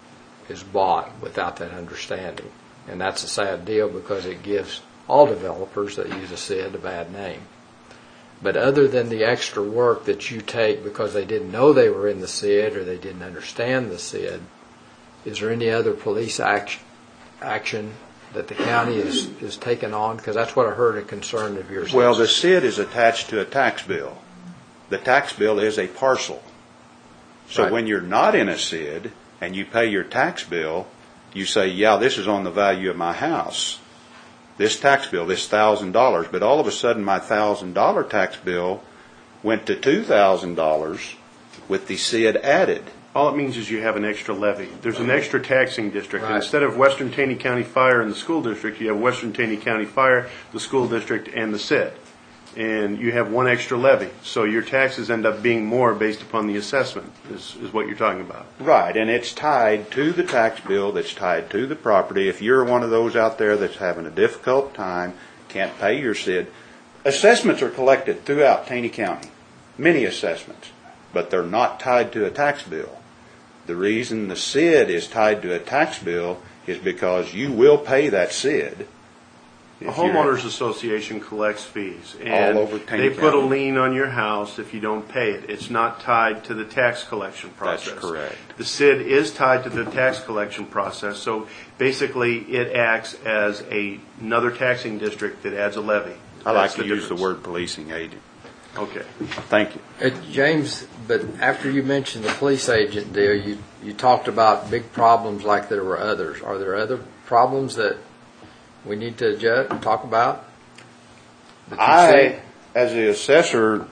is bought without that understanding. And that's a sad deal because it gives all developers that use a S I D a bad name. But other than the extra work that you take because they didn't know they were in the S I D or they didn't understand the S I D, is there any other police act, action that the county is, is taking on? Because that's what I heard a concern of yours. Well, the S I D is attached to a tax bill. The tax bill is a parcel. So Right. when you're not in a S I D and you pay your tax bill, you say, yeah, this is on the value of my house. This tax bill, this one thousand dollars. But all of a sudden my one thousand dollars tax bill went to two thousand dollars with the S I D added. All it means is you have an extra levy. There's an extra taxing district. Right. Instead of Western Taney County Fire and the school district, you have Western Taney County Fire, the school district, and the S I D. And you have one extra levy. So your taxes end up being more based upon the assessment, is, is what you're talking about. Right, and it's tied to the tax bill, that's tied to the property. If you're one of those out there that's having a difficult time, can't pay your S I D, assessments are collected throughout Taney County, many assessments, but they're not tied to a tax bill. The reason the S I D is tied to a tax bill is because you will pay that S I D. A homeowners association collects fees, and All over Taney they put a County. lien on your house if you don't pay it. It's not tied to the tax collection process. That's correct. The S I D is tied to the tax collection process, so basically it acts as a, another taxing district that adds a levy. I like That's to use the difference. word policing agent. Okay. Thank you. Uh, James, but after you mentioned the police agent deal, you, you talked about big problems like there were others. Are there other problems that we need to judge and talk about? that you I, see? as the assessor,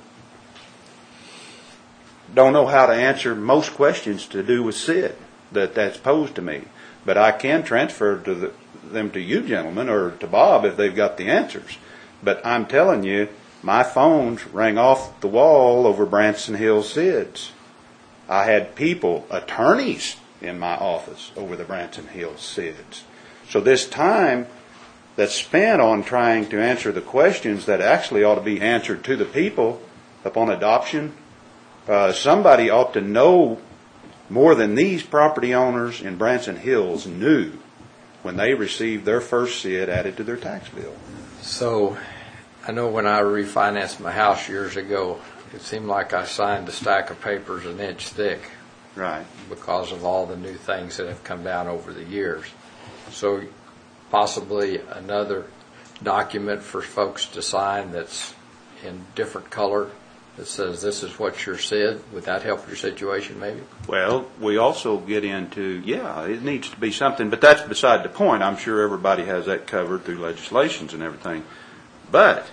don't know how to answer most questions to do with S I D that that's posed to me. But I can transfer to the, them to you gentlemen or to Bob if they've got the answers. But I'm telling you, my phones rang off the wall over Branson Hills S I Ds. I had people, attorneys, in my office over the Branson Hills S I Ds. So this time that's spent on trying to answer the questions that actually ought to be answered to the people upon adoption, uh, somebody ought to know more than these property owners in Branson Hills knew when they received their first S I D added to their tax bill. So, I know when I refinanced my house years ago, it seemed like I signed a stack of papers an inch thick Right. because of all the new things that have come down over the years. So, possibly another document for folks to sign that's in different color that says this is what you're said. Would that help your situation maybe? Well, we also get into, yeah, it needs to be something, but that's beside the point. I'm sure everybody has that covered through legislations and everything. But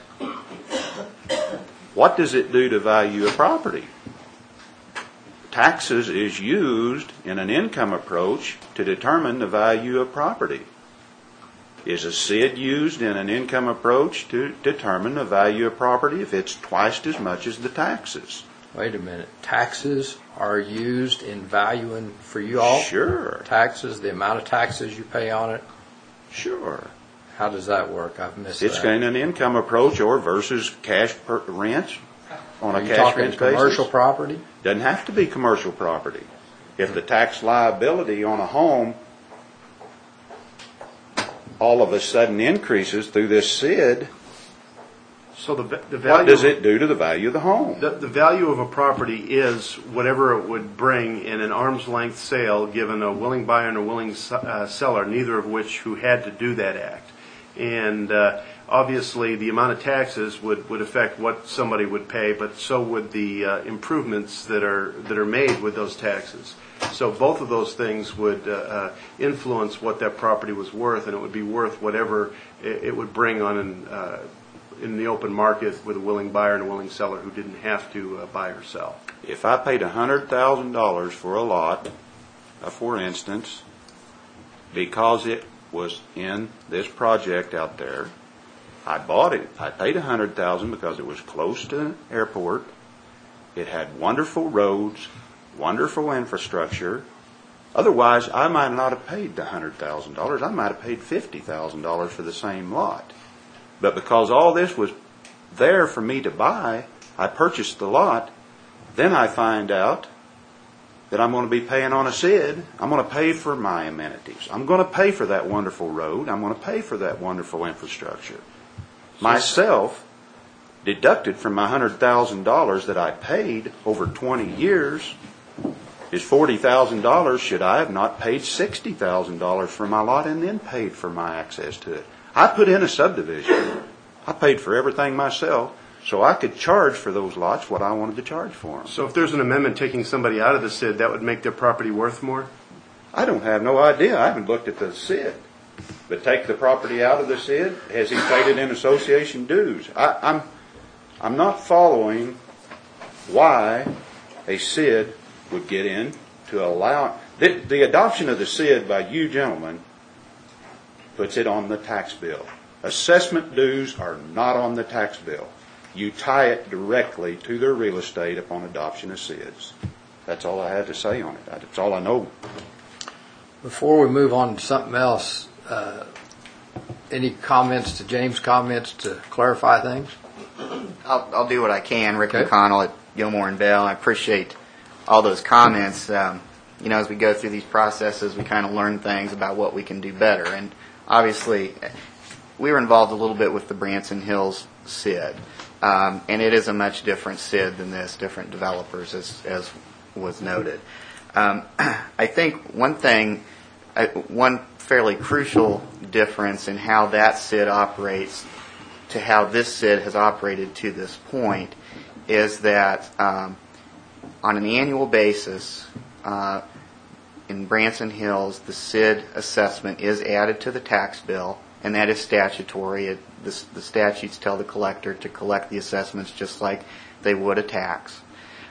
what does it do to value of property? Taxes is used in an income approach to determine the value of property. Is a S I D used in an income approach to determine the value of property if it's twice as much as the taxes? Wait a minute. Taxes are used in valuing for you all? Sure. Taxes, the amount of taxes you pay on it? Sure. How does that work? I've missed It's that. in an income approach or versus cash per rent on Are a you cash talking rent commercial basis. property? Doesn't have to be commercial property. If the tax liability on a home all of a sudden increases through this S I D, So the, va- the value. what does it do to the value of the home? The, the value of a property is whatever it would bring in an arm's length sale given a willing buyer and a willing s- uh, seller, neither of which who had to do that act. And uh, obviously the amount of taxes would, would affect what somebody would pay, but so would the uh, improvements that are that are made with those taxes. So both of those things would uh, uh, influence what that property was worth, and it would be worth whatever it, it would bring on an uh, in the open market with a willing buyer and a willing seller who didn't have to uh, buy or sell. If I paid one hundred thousand dollars for a lot, uh, for instance, because it was in this project out there, I bought it. I paid one hundred thousand dollars because it was close to the airport. It had wonderful roads, wonderful infrastructure. Otherwise, I might not have paid the one hundred thousand dollars. I might have paid fifty thousand dollars for the same lot. But because all this was there for me to buy, I purchased the lot. Then I find out that I'm going to be paying on a S I D, I'm going to pay for my amenities. I'm going to pay for that wonderful road. I'm going to pay for that wonderful infrastructure. Myself, deducted from my one hundred thousand dollars that I paid over twenty years, is forty thousand dollars. Should I have not paid sixty thousand dollars for my lot and then paid for my access to it? I put in a subdivision. I paid for everything myself, so I could charge for those lots what I wanted to charge for them. So if there's an amendment taking somebody out of the S I D, that would make their property worth more? I don't have no idea. I haven't looked at the S I D. But take the property out of the S I D, has he paid it in association dues? I, I'm, I'm not following why a S I D would get in to allow... The, the adoption of the S I D by you gentlemen puts it on the tax bill. Assessment dues are not on the tax bill. You tie it directly to their real estate upon adoption of S I Ds. That's all I have to say on it. That's all I know. Before we move on to something else, uh, any comments to James' comments to clarify things? I'll, I'll do what I can. Rick Okay. McConnell at Gilmore and Bell. I appreciate all those comments. Um, you know, as we go through these processes, we kind of learn things about what we can do better. And obviously, we were involved a little bit with the Branson Hills S I D. Um, and it is a much different S I D than this, different developers, as, as was noted. Um, I think one thing, uh, one fairly crucial difference in how that S I D operates to how this S I D has operated to this point is that um, on an annual basis, uh, in Branson Hills, the S I D assessment is added to the tax bill, and that is statutory. It, the, the statutes tell the collector to collect the assessments just like they would a tax.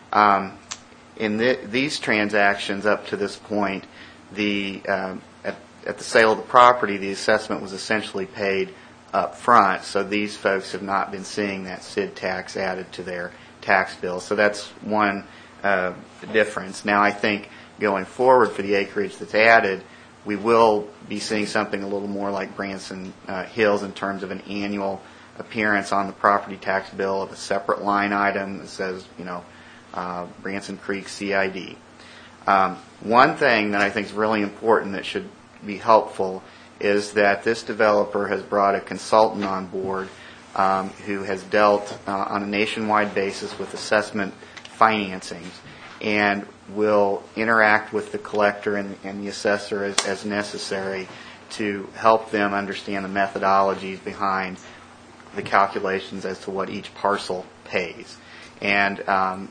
Um, in the, these transactions up to this point, the um, at, at the sale of the property, the assessment was essentially paid up front, so these folks have not been seeing that S I D tax added to their tax bill. So that's one uh, difference. Now, I think going forward for the acreage that's added, we will be seeing something a little more like Branson uh, Hills in terms of an annual appearance on the property tax bill of a separate line item that says, you know, uh, Branson Creek C I D. Um, one thing that I think is really important that should be helpful is that this developer has brought a consultant on board um, who has dealt uh, on a nationwide basis with assessment financings and will interact with the collector and, and the assessor as, as necessary to help them understand the methodologies behind the calculations as to what each parcel pays. And um,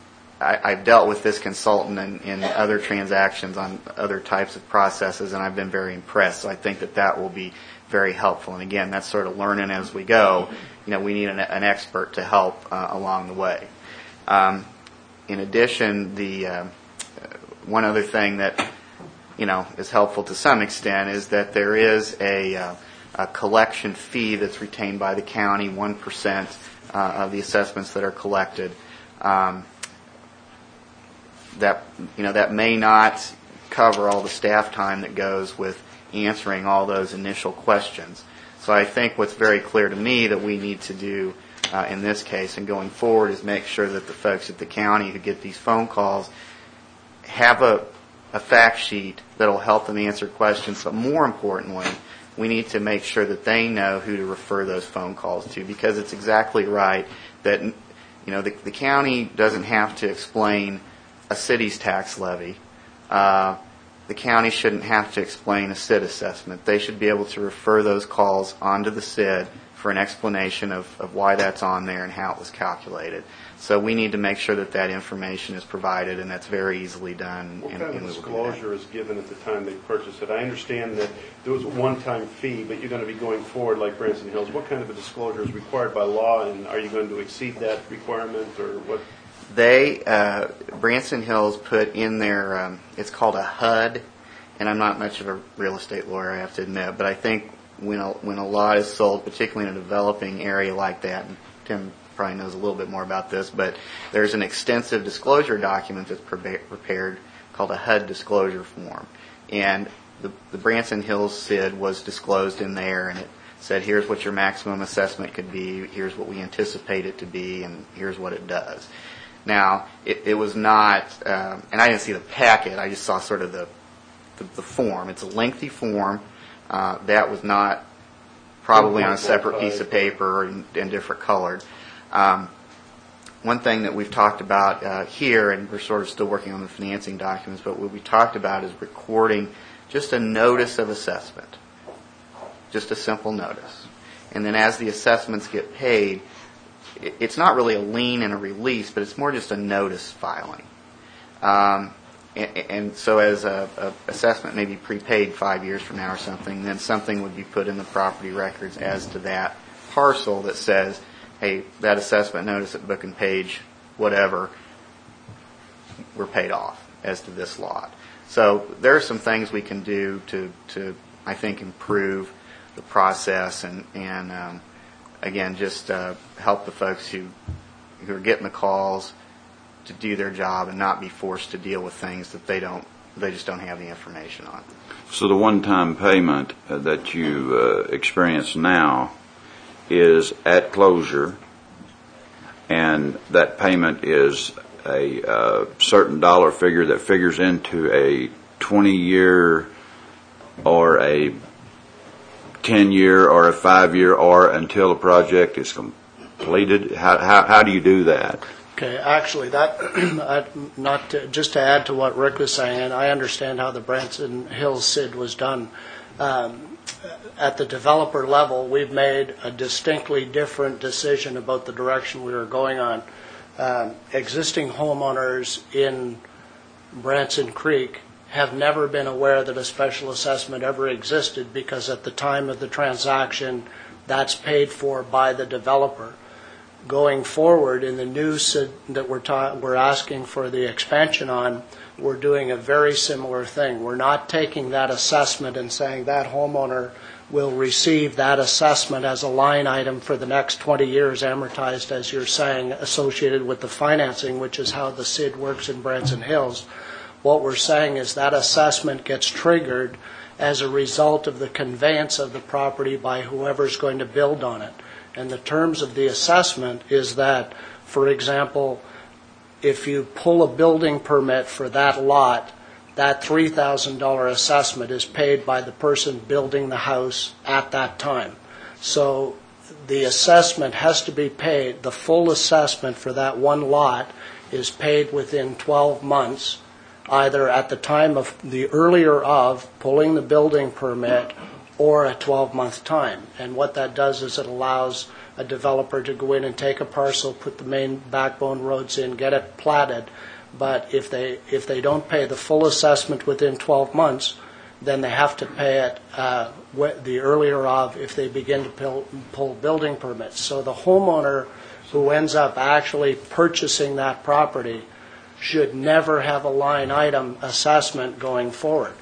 I, I've dealt with this consultant in, in other transactions on other types of processes, and I've been very impressed. So I think that that will be very helpful. And again, that's sort of learning as we go. You know, we need an, an expert to help uh, along the way. Um, in addition, the uh, one other thing that you know is helpful to some extent is that there is a, uh, a collection fee that's retained by the county, one percent uh, of the assessments that are collected. Um, that you know that may not cover all the staff time that goes with answering all those initial questions. So I think what's very clear to me that we need to do uh, in this case and going forward is make sure that the folks at the county who get these phone calls have a, a fact sheet that will help them answer questions. But more importantly, we need to make sure that they know who to refer those phone calls to, because it's exactly right that you know the, the county doesn't have to explain a city's tax levy. Uh, the county shouldn't have to explain a S I D assessment. They should be able to refer those calls onto the S I D for an explanation of, of why that's on there and how it was calculated. So we need to make sure that that information is provided, and that's very easily done. What and, kind and of we will do that. disclosure is given at the time they purchase it? I understand that there was a one-time fee, but you're going to be going forward like Branson Hills. What kind of a disclosure is required by law, and are you going to exceed that requirement, or what? They, uh, Branson Hills put in their, um, it's called a H U D, and I'm not much of a real estate lawyer, I have to admit, but I think when a, when a lot is sold, particularly in a developing area like that, and Tim probably knows a little bit more about this, but there's an extensive disclosure document that's prepared called a H U D disclosure form. And the, the Branson Hills S I D was disclosed in there, and it said, here's what your maximum assessment could be, here's what we anticipate it to be, and here's what it does. Now, it, it was not, um, and I didn't see the packet, I just saw sort of the, the, the form. It's a lengthy form. Uh, that was not probably on a separate piece of paper and, and different colored. Um, one thing that we've talked about uh, here, and we're sort of still working on the financing documents, but what we talked about is recording just a notice of assessment, just a simple notice. And then as the assessments get paid, it, it's not really a lien and a release, but it's more just a notice filing. Um, and, and so as a, a assessment may be prepaid five years from now or something, then something would be put in the property records as to that parcel that says, hey, that assessment notice at book and page, whatever, we're paid off as to this lot. So there are some things we can do to, to I think, improve the process and, and um, again, just uh, help the folks who, who are getting the calls to do their job and not be forced to deal with things that they don't, they just don't have the information on. So the one-time payment uh, that you uh, experience now is at closure, and that payment is a uh, certain dollar figure that figures into a twenty-year or a ten-year or a five-year or until a project is completed? How, how, how do you do that? Okay, actually, that not to, just to add to what Rick was saying, and I understand how the Branson Hills S I D was done. Um, at the developer level, we've made a distinctly different decision about the direction we were going on. Um, existing homeowners in Branson Creek have never been aware that a special assessment ever existed, because at the time of the transaction, that's paid for by the developer. Going forward, in the new S I D that we're, ta- we're asking for the expansion on, we're doing a very similar thing. We're not taking that assessment and saying that homeowner will receive that assessment as a line item for the next twenty years, amortized, as you're saying, associated with the financing, which is how the S I D works in Branson Hills. What we're saying is that assessment gets triggered as a result of the conveyance of the property by whoever's going to build on it. And the terms of the assessment is that, for example, if you pull a building permit for that lot, that three thousand dollars assessment is paid by the person building the house at that time. So the assessment has to be paid, the full assessment for that one lot is paid within twelve months, either at the time of the earlier of pulling the building permit or a twelve-month time. And what that does is it allows a developer to go in and take a parcel, put the main backbone roads in, get it platted. But if they if they don't pay the full assessment within twelve months, then they have to pay it uh, the earlier of if they begin to pull, pull building permits. So the homeowner who ends up actually purchasing that property should never have a line item assessment going forward.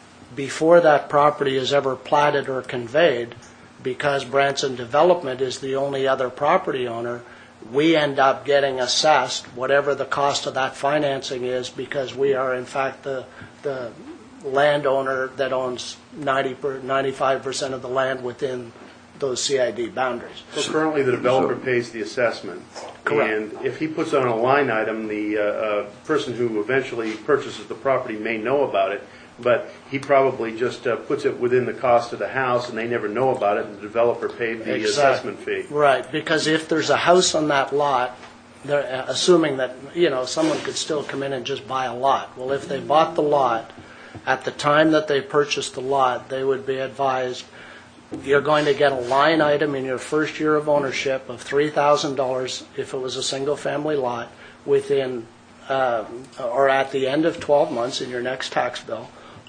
Before that property is ever platted or conveyed, because Branson Development is the only other property owner, we end up getting assessed whatever the cost of that financing is, because we are in fact the the landowner that owns ninety, ninety-five percent of the land within those C I D boundaries. So currently the developer pays the assessment. Correct. And if he puts on a line item, the uh, uh, person who eventually purchases the property may know about it, but he probably just uh, puts it within the cost of the house and they never know about it, and the developer paid the Exactly. assessment fee. Right, because if there's a house on that lot, they're uh, assuming that, you know, someone could still come in and just buy a lot. Well, if they bought the lot, at the time that they purchased the lot, they would be advised, you're going to get a line item in your first year of ownership of three thousand dollars if it was a single-family lot within, uh, or at the end of twelve months in your next tax bill.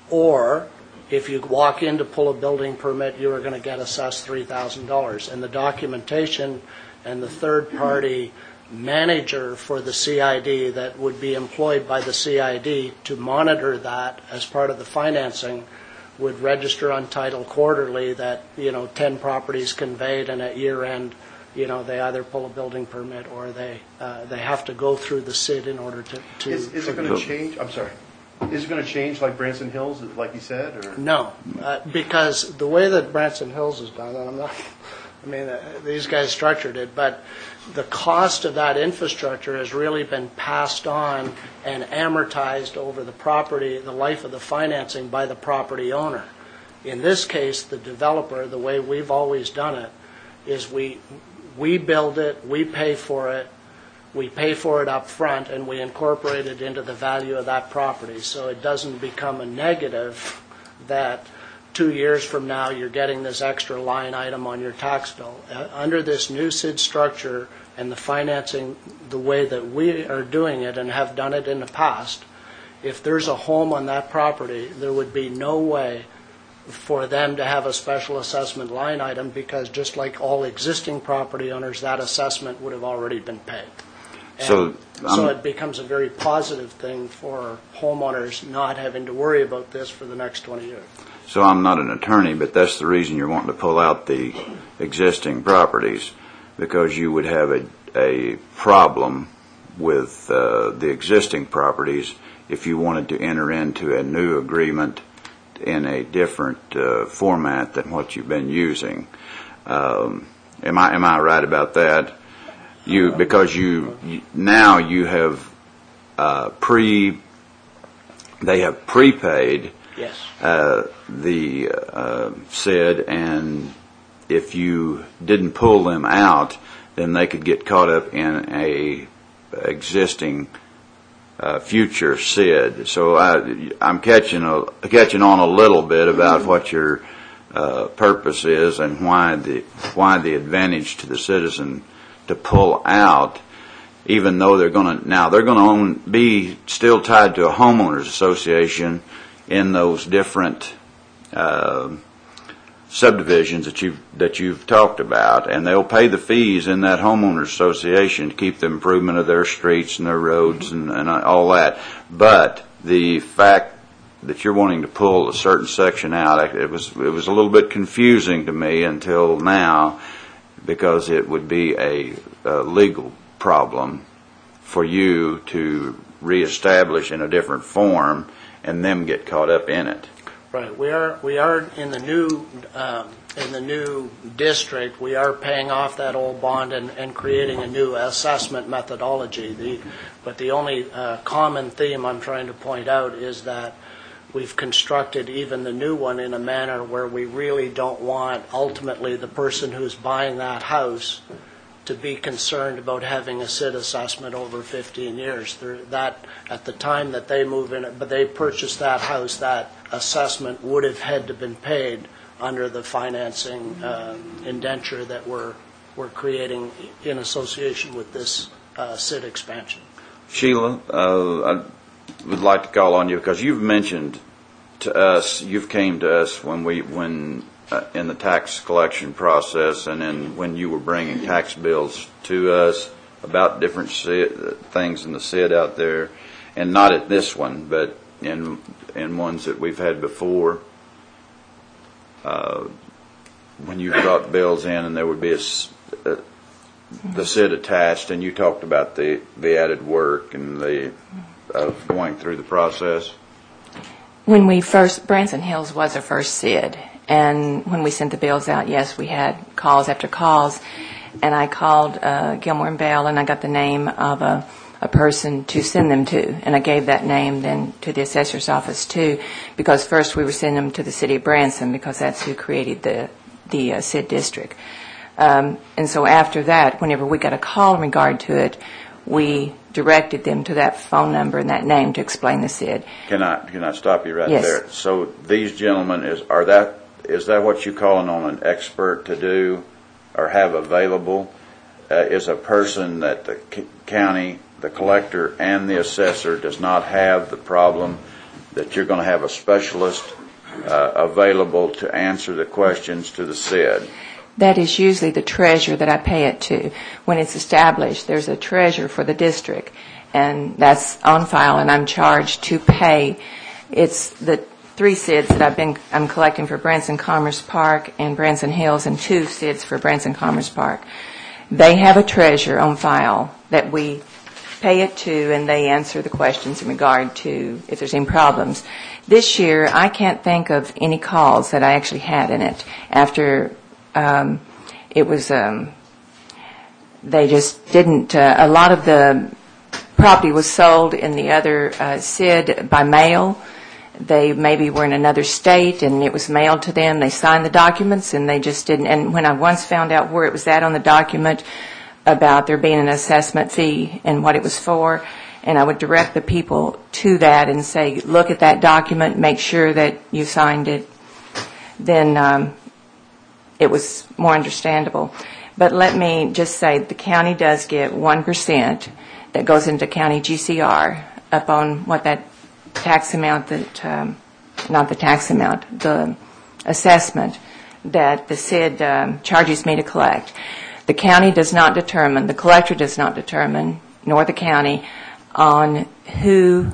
Or if you walk in to pull a building permit, you are going to get assessed three thousand dollars. And the documentation and the third-party manager for the C I D that would be employed by the C I D to monitor that as part of the financing would register on title quarterly that, you know, ten properties conveyed, and at year end, you know, they either pull a building permit or they uh, they have to go through the S I D in order to... to Is, is it going to change? I'm sorry. Is it going to change like Branson Hills, like you said? Or? No, uh, because the way that Branson Hills is done, and I'm not I mean, uh, these guys structured it, but the cost of that infrastructure has really been passed on and amortized over the property, the life of the financing by the property owner. In this case, the developer, the way we've always done it, is we we build it, we pay for it, we pay for it up front, and we incorporate it into the value of that property. So it doesn't become a negative that two years from now you're getting this extra line item on your tax bill. Uh, under this new S I D structure and the financing the way that we are doing it and have done it in the past, if there's a home on that property, there would be no way for them to have a special assessment line item, because just like all existing property owners, that assessment would have already been paid. And So, so um, it becomes a very positive thing for homeowners not having to worry about this for the next twenty years. So I'm not an attorney, but that's the reason you're wanting to pull out the existing properties, because you would have a, a problem with uh, the existing properties if you wanted to enter into a new agreement in a different uh, format than what you've been using. Um, am I am I right about that? You because you, you now you have uh, pre they have prepaid. Yes. Uh, the uh, S I D, and if you didn't pull them out, then they could get caught up in a existing uh, future S I D. So I, I'm catching a, catching on a little bit about what your uh, purpose is and why the why the advantage to the citizen to pull out, even though they're going to now they're going to be still tied to a homeowners association in those different uh, subdivisions that you've that you've talked about, and they'll pay the fees in that homeowners association to keep the improvement of their streets and their roads and, and all that. But the fact that you're wanting to pull a certain section out, it was it was a little bit confusing to me until now, because it would be a, a legal problem for you to reestablish in a different form and them get caught up in it. Right. We are we are in the new um, in the new district. We are paying off that old bond and, and creating a new assessment methodology. The but the only uh, common theme I'm trying to point out is that we've constructed even the new one in a manner where we really don't want ultimately the person who's buying that house to be concerned about having a S I D assessment over fifteen years. They're, that at the time that they move in, but they purchased that house, that assessment would have had to been paid under the financing uh, indenture that we're we're creating in association with this uh, S I D expansion. Sheila, uh, I would like to call on you because you've mentioned to us, you've came to us when we when. Uh, in the tax collection process, and then when you were bringing tax bills to us about different S I D, uh, things in the S I D out there, and not at this one, but in in ones that we've had before. Uh, when you brought bills in, and there would be a, a, the S I D attached, and you talked about the the added work and the uh, going through the process. When we first, Branson Hills was our first S I D. And when we sent the bills out, yes, we had calls after calls. And I called uh, Gilmore and Bell, and I got the name of a, a person to send them to. And I gave that name then to the assessor's office, too, because first we were sending them to the city of Branson, because that's who created the, the uh, S I D district. Um, and so after that, whenever we got a call in regard to it, we directed them to that phone number and that name to explain the S I D. Can I, can I stop you right Yes. there? So these gentlemen, is are that Is that what you're calling on an expert to do or have available? Uh, is a person that the c- county, the collector, and the assessor does not have the problem, that you're going to have a specialist uh, available to answer the questions to the S I D? That is usually the treasurer that I pay it to. When it's established, there's a treasurer for the district, and that's on file, and I'm charged to pay. It's the three S I Ds that I've been I'm collecting for Branson Commerce Park and Branson Hills, and two S I Ds for Branson Commerce Park. They have a treasurer on file that we pay it to, and they answer the questions in regard to if there's any problems. This year, I can't think of any calls that I actually had in it. After um, it was, um, they just didn't, uh, a lot of the property was sold in the other uh, S I D by mail. They maybe were in another state and it was mailed to them. They signed the documents and they just didn't. And when I once found out where it was at on the document about there being an assessment fee and what it was for, and I would direct the people to that and say, look at that document, make sure that you signed it, then um, it was more understandable. But let me just say the county does get one percent that goes into county G C R upon what that tax amount that, um, not the tax amount, the assessment that the S I D um, charges me to collect. The county does not determine, the collector does not determine, nor the county, on who,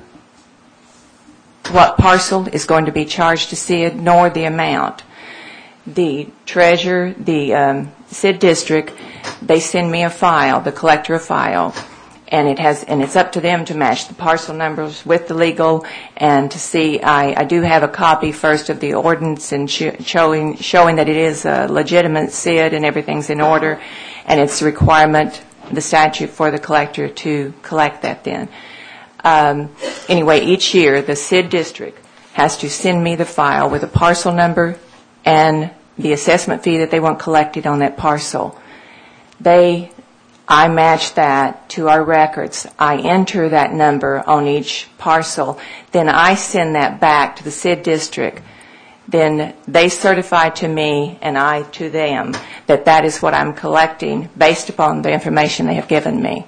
what parcel is going to be charged to S I D, nor the amount. The treasurer, the um, S I D district, they send me a file, the collector a file, and it has, and it's up to them to match the parcel numbers with the legal, and to see. I, I do have a copy first of the ordinance and sh- showing showing that it is a legitimate S I D and everything's in order, and it's a requirement, the statute for the collector to collect that. Then, um, anyway, each year the S I D district has to send me the file with a parcel number and the assessment fee that they want collected on that parcel. They I match that to our records. I enter that number on each parcel. Then I send that back to the S I D district. Then they certify to me and I to them that that is what I'm collecting based upon the information they have given me.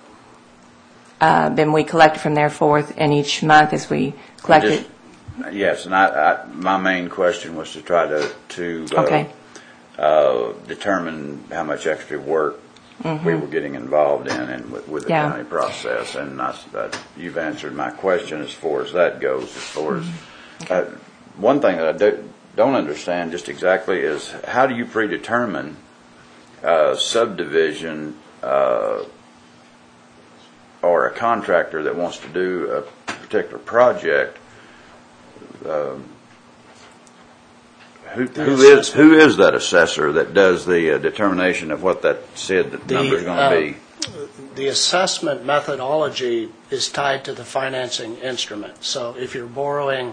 Uh, then we collect it from there forth, and each month as we collect Just, it. Yes, and I, I, my main question was to try to, to uh, okay. uh, determine how much extra work Mm-hmm. we were getting involved in and with, with the yeah. county process, and I, I, you've answered my question as far as that goes. As far mm-hmm. as uh, one thing that I do, don't understand just exactly is how do you predetermine uh, subdivision uh, or a contractor that wants to do a particular project? Um, Who, who is who is that assessor that does the uh, determination of what that said the, the number is going to uh, be? The assessment methodology is tied to the financing instrument. So if you're borrowing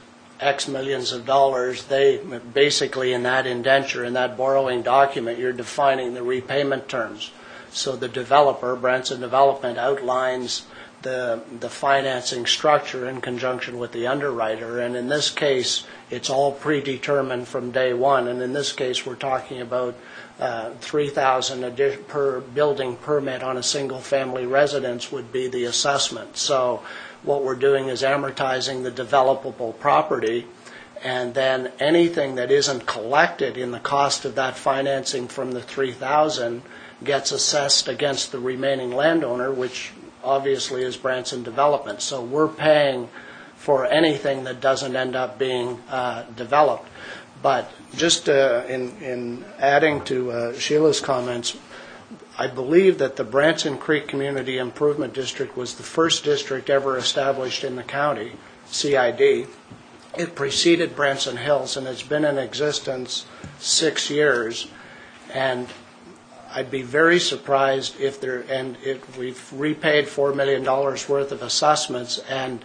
X millions of dollars, they basically in that indenture, in that borrowing document, you're defining the repayment terms. So the developer, Branson Development, outlines the the financing structure in conjunction with the underwriter, and in this case it's all predetermined from day one, and in this case we're talking about uh, three thousand per building permit on a single family residence would be the assessment. So what we're doing is amortizing the developable property, and then anything that isn't collected in the cost of that financing from the three thousand gets assessed against the remaining landowner, which obviously is Branson Development. So we're paying for anything that doesn't end up being uh, developed. But just uh, in, in adding to uh, Sheila's comments, I believe that the Branson Creek Community Improvement District was the first district ever established in the county, C I D. It preceded Branson Hills, and it's been in existence six years. And I'd be very surprised if there, and if we've repaid four million dollars worth of assessments, and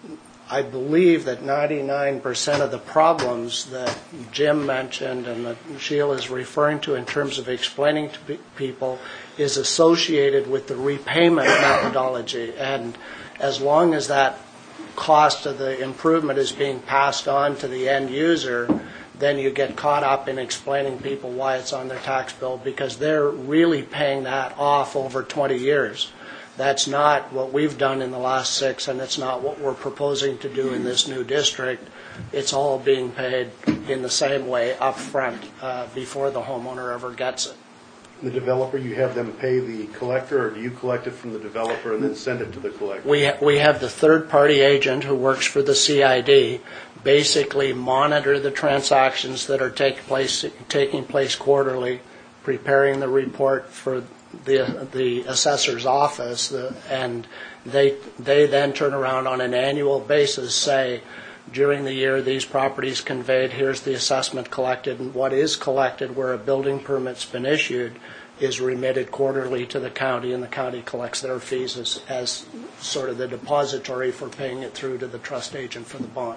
I believe that ninety-nine percent of the problems that Jim mentioned and that Sheila is referring to in terms of explaining to people is associated with the repayment methodology. And as long as that cost of the improvement is being passed on to the end user, then you get caught up in explaining people why it's on their tax bill, because they're really paying that off over twenty years. That's not what we've done in the last six, and it's not what we're proposing to do in this new district. It's all being paid in the same way up front uh, before the homeowner ever gets it. The developer, you have them pay the collector, or do you collect it from the developer and then send it to the collector? We ha- we have the third-party agent who works for the C I D basically monitor the transactions that are take place, taking place quarterly, preparing the report for the the assessor's office, the, and they they then turn around on an annual basis, say during the year, these properties conveyed, here's the assessment collected, and what is collected where a building permit's been issued is remitted quarterly to the county, and the county collects their fees as, as sort of the depository for paying it through to the trust agent for the bond.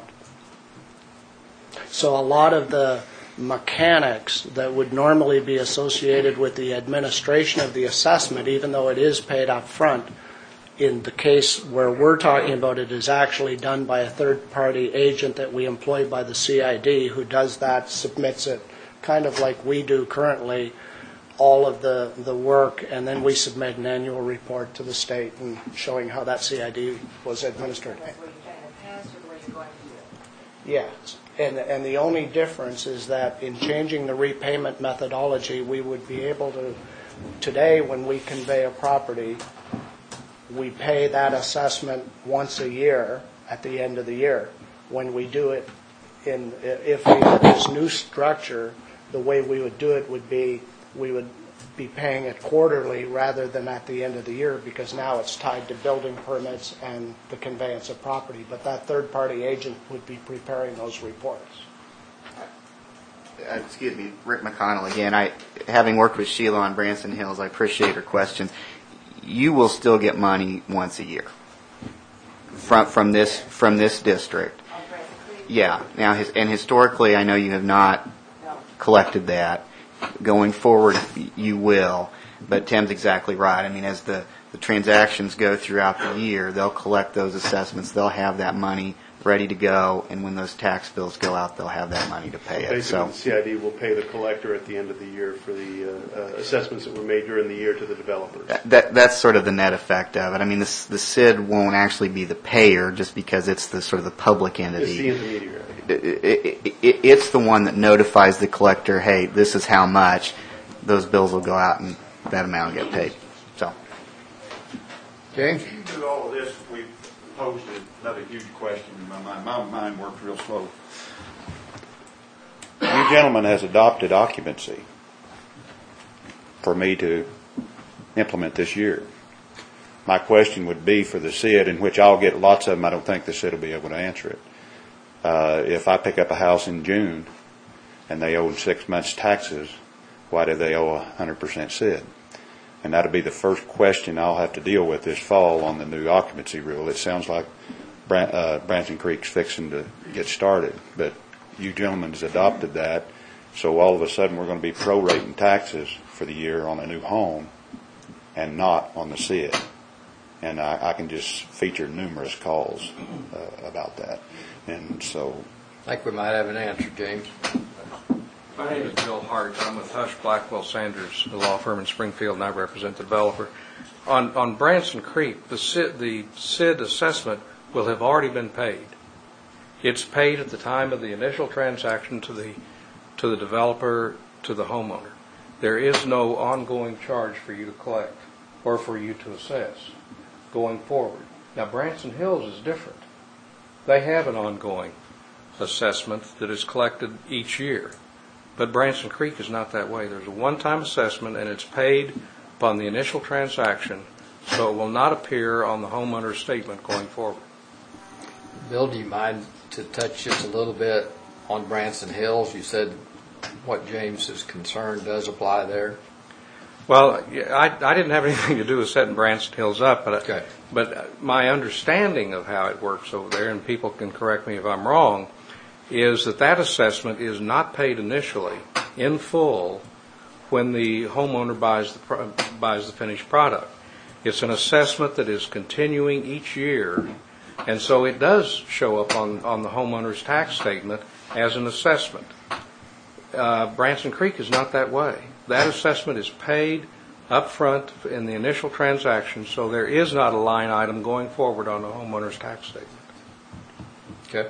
So a lot of the mechanics that would normally be associated with the administration of the assessment, even though it is paid up front, in the case where we're talking about it, is actually done by a third-party agent that we employ by the C I D, who does that, submits it, kind of like we do currently, all of the, the work, and then we submit an annual report to the state and showing how that C I D was administered. That's what you've done in the past, or what you're going to do? Yes. And, and the only difference is that in changing the repayment methodology, we would be able to, today when we convey a property, we pay that assessment once a year at the end of the year. When we do it, in if we had this new structure, the way we would do it would be we would be paying it quarterly rather than at the end of the year, because now it's tied to building permits and the conveyance of property. But that third-party agent would be preparing those reports. Uh, excuse me, Rick McConnell again. I, having worked with Sheila on Branson Hills, I appreciate her question. You will still get money once a year from from this from this district. Yeah. Now, his, and historically, I know you have not collected that. Going forward, you will. But Tim's exactly right. I mean, as the, the transactions go throughout the year, they'll collect those assessments. They'll have that money ready to go, and when those tax bills go out, they'll have that money to pay it. Basically, so the C I D will pay the collector at the end of the year for the uh, uh, assessments that were made during the year to the developers. That, that that's sort of the net effect of it. I mean, this, the S I D won't actually be the payer just because it's the sort of the public entity. It's the intermediary. It, it, it, it's the one that notifies the collector, hey, this is how much. Those bills will go out and that amount will get paid. So, James? You do all of this, we posed another huge question in my mind. My mind works real slow. You gentlemen has adopted occupancy for me to implement this year. My question would be for the S I D, in which I'll get lots of them. I don't think the S I D will be able to answer it. Uh, if I pick up a house in June and they owe six months' taxes, why do they owe one hundred percent S I D? And that'll be the first question I'll have to deal with this fall on the new occupancy rule. It sounds like Bran- uh, Branson Creek's fixing to get started, but you gentlemen has adopted that, so all of a sudden we're going to be prorating taxes for the year on a new home and not on the S I D. And I, I can just feature numerous calls uh, about that. And so, I think we might have an answer, James. My name is Bill Hart. I'm with Hush Blackwell Sanders, a law firm in Springfield, and I represent the developer. On on Branson Creek, the S I D, the S I D assessment will have already been paid. It's paid at the time of the initial transaction to the to the developer, to the homeowner. There is no ongoing charge for you to collect or for you to assess going forward. Now, Branson Hills is different. They have an ongoing assessment that is collected each year. But Branson Creek is not that way. There's a one-time assessment, and it's paid upon the initial transaction, so it will not appear on the homeowner's statement going forward. Bill, do you mind to touch just a little bit on Branson Hills? You said what James's concern does apply there. Well, I, I didn't have anything to do with setting Branson Hills up, but okay. but my understanding of how it works over there, and people can correct me if I'm wrong, is that that assessment is not paid initially in full when the homeowner buys the buys the finished product. It's an assessment that is continuing each year, and so it does show up on, on the homeowner's tax statement as an assessment. Uh, Branson Creek is not that way. That assessment is paid up front in the initial transaction, so there is not a line item going forward on the homeowner's tax statement. Okay.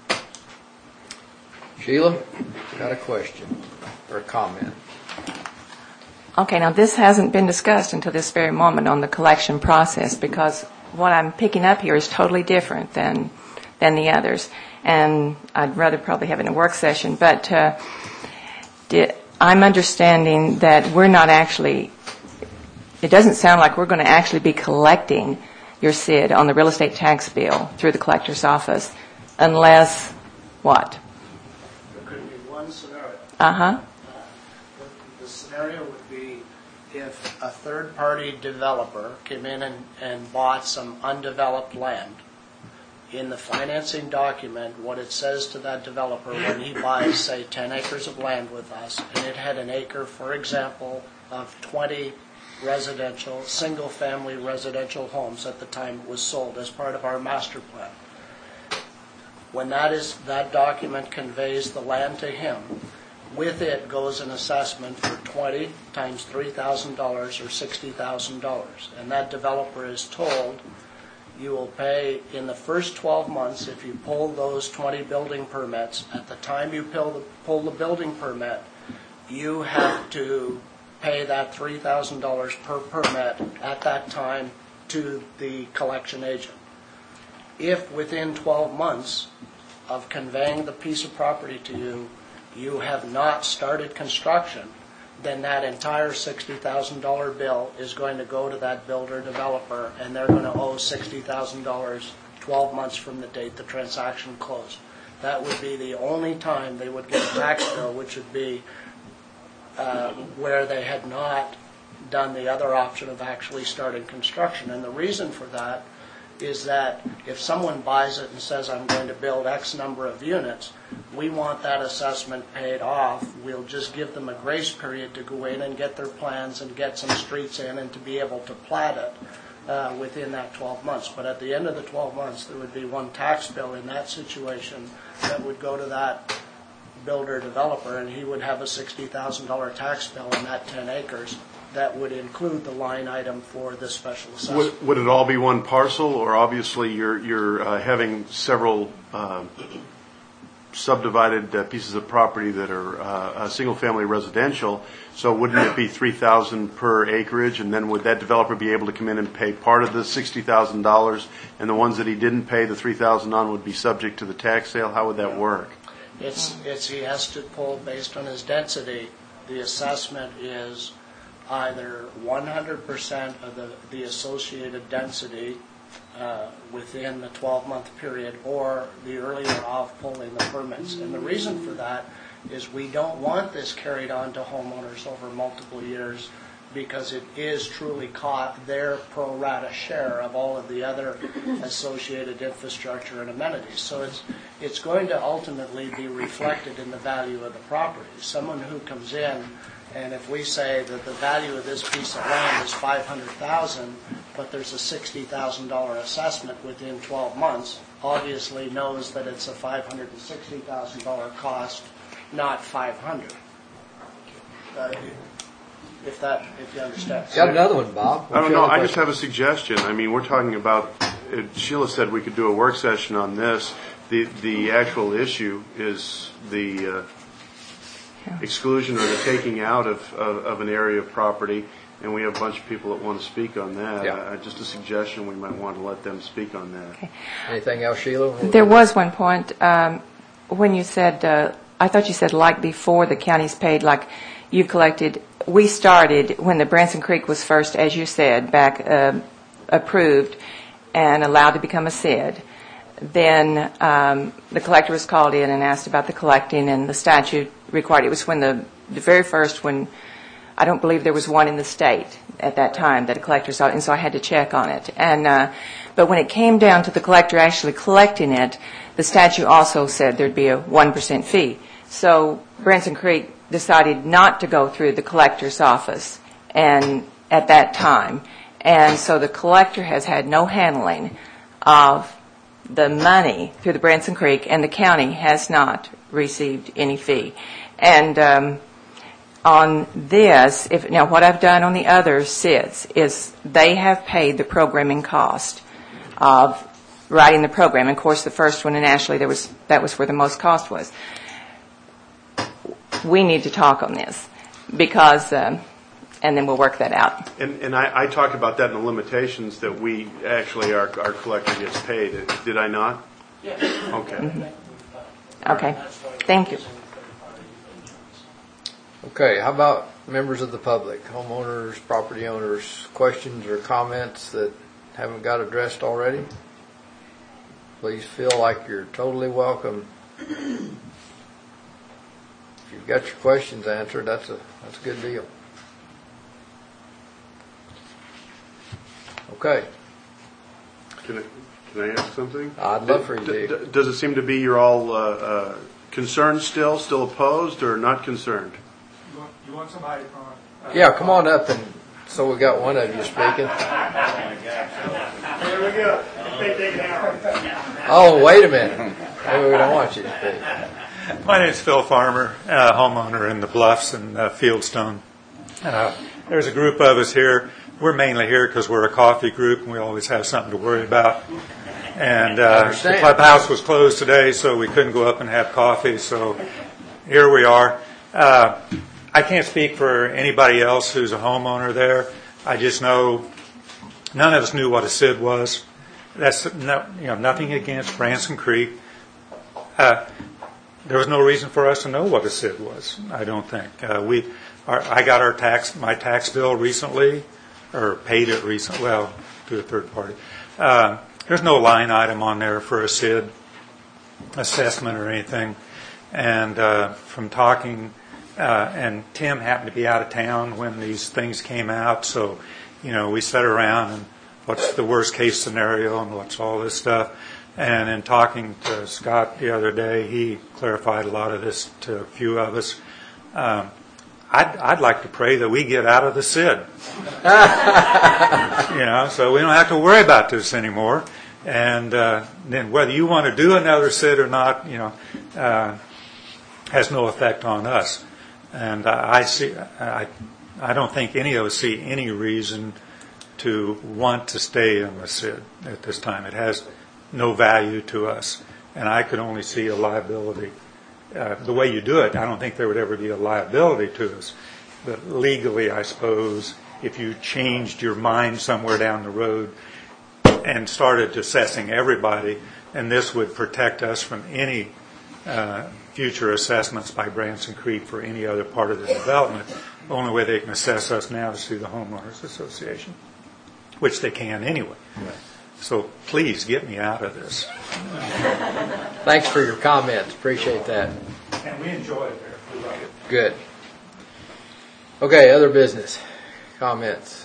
Sheila, got a question or a comment? Okay, now this hasn't been discussed until this very moment on the collection process, because what I'm picking up here is totally different than than the others, and I'd rather probably have it in a work session. But uh, did, I'm understanding that we're not actually. It doesn't sound like we're going to actually be collecting your S I D on the real estate tax bill through the collector's office. unless what? There could be one scenario. Uh-huh. Uh, the, the scenario would be if a third-party developer came in and, and bought some undeveloped land. In the financing document, what it says to that developer when he buys, say, ten acres of land with us, and it had an acre, for example, of twenty residential, single-family residential homes at the time it was sold as part of our master plan. When that is, that document conveys the land to him, with it goes an assessment for twenty times three thousand dollars or sixty thousand dollars. And that developer is told, you will pay in the first twelve months, if you pull those twenty building permits, at the time you pull the, pull the building permit, you have to pay that three thousand dollars per permit at that time to the collection agent. If within twelve months of conveying the piece of property to you, you have not started construction, then that entire sixty thousand dollars bill is going to go to that builder developer, and they're going to owe sixty thousand dollars twelve months from the date the transaction closed. That would be the only time they would get a tax bill, which would be uh, where they had not done the other option of actually starting construction. And the reason for that is that if someone buys it and says, I'm going to build X number of units, we want that assessment paid off. We'll just give them a grace period to go in and get their plans and get some streets in and to be able to plat it uh, within that twelve months. But at the end of the twelve months, there would be one tax bill in that situation that would go to that builder developer, and he would have a sixty thousand dollars tax bill on that ten acres. That would include the line item for this special assessment. Would, would it all be one parcel, or obviously you're you're uh, having several uh, subdivided uh, pieces of property that are uh, single-family residential? So wouldn't it be three thousand per acreage, and then would that developer be able to come in and pay part of the sixty thousand dollars, and the ones that he didn't pay the three thousand on would be subject to the tax sale? How would that work? It's it's he has to pull based on his density. The assessment is either one hundred percent of the, the associated density uh, within the twelve-month period, or the earlier of pulling the permits. And the reason for that is we don't want this carried on to homeowners over multiple years, because it is truly caught their pro rata share of all of the other associated infrastructure and amenities. So it's it's going to ultimately be reflected in the value of the property. Someone who comes in, and if we say that the value of this piece of land is five hundred thousand dollars, but there's a sixty thousand dollars assessment within twelve months, obviously knows that it's a five hundred sixty thousand dollars cost, not five hundred thousand dollars. Uh, if that, if you understand. Got another one, Bob? I don't know. I just have a suggestion. I mean, we're talking about, uh, Sheila said we could do a work session on this. The the actual issue is the uh, exclusion or the taking out of, of, of an area of property, and we have a bunch of people that want to speak on that. Yeah. Uh, just a suggestion, we might want to let them speak on that. Okay. Anything else, Sheila? There was one point um, when you said, uh, I thought you said like before the county's paid, like you collected. We started when the Branson Creek was first, as you said, back uh, approved and allowed to become a S I D. Then um, the collector was called in and asked about the collecting, and the statute required it was when the, the very first when I don't believe there was one in the state at that time that a collector saw it, and so I had to check on it. And uh, but when it came down to the collector actually collecting it, the statute also said there'd be a one percent fee. So Branson Creek decided not to go through the collector's office and at that time. And so the collector has had no handling of the money through the Branson Creek, and the county has not received any fee. And um, on this, if now what I've done on the other S I Ds is they have paid the programming cost of writing the program. And of course, the first one in Ashley, there was that was where the most cost was. We need to talk on this because, um, and then we'll work that out. And, and I, I talked about that in the limitations that we actually, our, our collector gets paid. Did I not? Yes. Okay. Mm-hmm. Okay. Thank you. Okay, how about members of the public, homeowners, property owners, questions or comments that haven't got addressed already? please feel like you're totally welcome. If you've got your questions answered, that's a that's a good deal. Okay. Can I, can I ask something? I'd love for you D- to. d- Does it seem to be you're all uh, uh, concerned still, still opposed, or not concerned? You want, you want somebody from... Uh, Yeah, come on up, and so we got one of you speaking. There we go. They take it out. Oh, wait a minute. Maybe we don't want you to speak. My name's Phil Farmer, uh, homeowner in the Bluffs and uh, Fieldstone. Uh, there's a group of us here. We're mainly here because we're a coffee group and we always have something to worry about. And uh, the clubhouse was closed today, so we couldn't go up and have coffee. So here we are. Uh, I can't speak for anybody else who's a homeowner there. I just know none of us knew what a S I D was. That's no, you know nothing against Branson Creek. Uh, there was no reason for us to know what a S I D was. I don't think uh, we. Our, I got our tax my tax bill recently, or paid it recently. Well, to a third party. Uh, there's no line item on there for a S I D assessment or anything. And uh, from talking, uh, and Tim happened to be out of town when these things came out, so you know we sat around and what's the worst case scenario and what's all this stuff. And in talking to Scott the other day, he clarified a lot of this to a few of us. Um, I'd, I'd like to pray that we get out of the S I D. You know, so we don't have to worry about this anymore. And uh, then whether you want to do another S I D or not, you know, uh, has no effect on us. And I see, I, I don't think any of us see any reason to want to stay in the S I D at this time. It has no value to us, and I could only see a liability. Uh, the way you do it, I don't think there would ever be a liability to us. But legally, I suppose, if you changed your mind somewhere down the road and started assessing everybody, and this would protect us from any uh, future assessments by Branson Creek for any other part of the development. The only way they can assess us now is through the Homeowners Association, which they can anyway. Right. So please get me out of this. Thanks for your comments. Appreciate that. And we enjoy it there. We love it. Good. Okay, other business comments.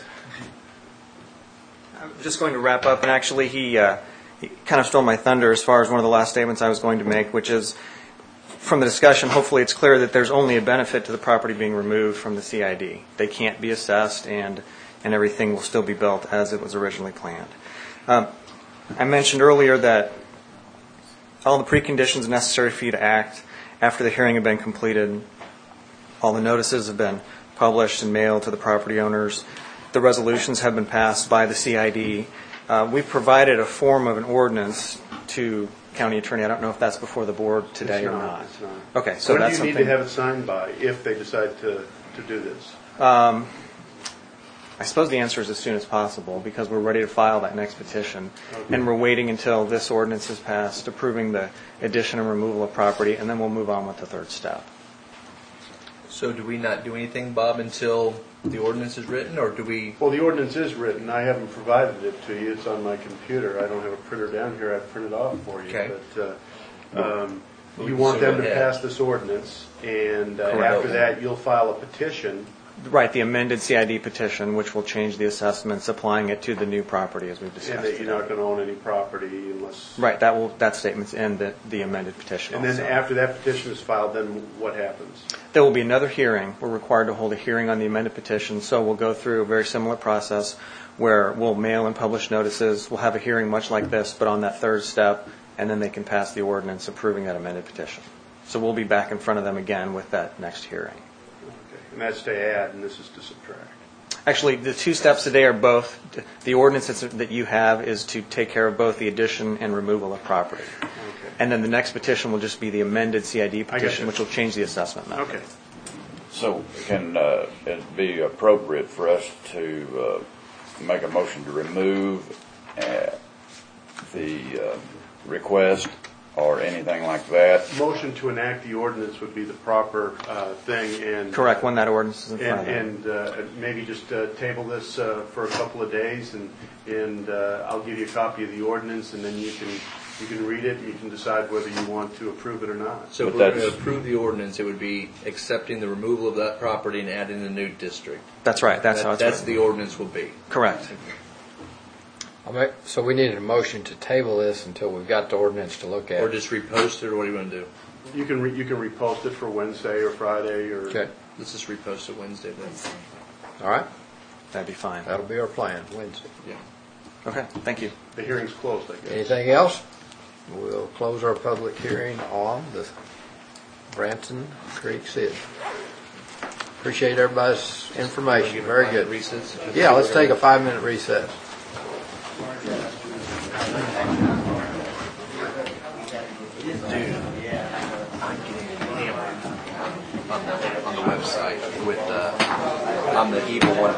I'm just going to wrap up, and actually he, uh, he kind of stole my thunder as far as one of the last statements I was going to make, which is from the discussion, hopefully it's clear that there's only a benefit to the property being removed from the C I D. They can't be assessed, and, and everything will still be built as it was originally planned. Um, I mentioned earlier that all the preconditions necessary for you to act after the hearing have been completed, all the notices have been published and mailed to the property owners, the resolutions have been passed by the C I D. Uh, we've provided a form of an ordinance to County Attorney. I don't know if that's before the board today It's or not, not. It's not. Okay, so when that's do you need something. to have it signed by if they decide to, to do this? Um, I suppose the answer is as soon as possible because we're ready to file that next petition. Okay. And we're waiting until this ordinance is passed, approving the addition and removal of property, and then we'll move on with the third step. So do we not do anything, Bob, until the ordinance is written, or do we? Well, the ordinance is written. I haven't provided it to you. It's on my computer. I don't have a printer down here. I've printed off for you. Okay. But uh, um, Well, you we want can them go to ahead. pass this ordinance, and uh, Correct. after that, you'll file a petition. Right, the amended C I D petition, which will change the assessments, applying it to the new property as we've And discussed that you're today. not going to own any property unless... Right, that will that statement's in the, the amended petition. And then also. after that petition is filed, then what happens? There will be another hearing. We're required to hold a hearing on the amended petition, so we'll go through a very similar process where we'll mail and publish notices. We'll have a hearing much like this, but on that third step, and then they can pass the ordinance approving that amended petition. So we'll be back in front of them again with that next hearing. Okay. And that's to add, and this is to subtract. Actually, the two steps today are both, the ordinance that's, that you have is to take care of both the addition and removal of property. Okay. And then the next petition will just be the amended C I D petition, you. which will change the assessment method. Okay. So can uh, it be appropriate for us to uh, make a motion to remove uh, the uh, request or anything like that? Motion to enact the ordinance would be the proper uh, thing, and Correct, when that ordinance is in front of them. and, and uh, maybe just uh, table this uh, for a couple of days, and and uh, I'll give you a copy of the ordinance, and then you can You can read it, you can decide whether you want to approve it or not. So if But we're going to that's- approve the ordinance, it would be accepting the removal of that property and adding the new district. That's right, that's That- how it's That's written. the ordinance will be. Correct. I'll make- So we needed a motion to table this until we've got the ordinance to look at. Or just repost it, or what do you want to do? You can, re- you can repost it for Wednesday or Friday or. Okay, Let's just repost it Wednesday then. all right, That'd be fine. that'll be our plan, Wednesday. Yeah. Okay, thank you. The hearing's closed, I guess. Anything else? We'll close our public hearing on the Branson Creek S I D. Appreciate everybody's information, very good. Recess? Yeah, let's take a five-minute recess. On the, on the website with, uh, on the evil one.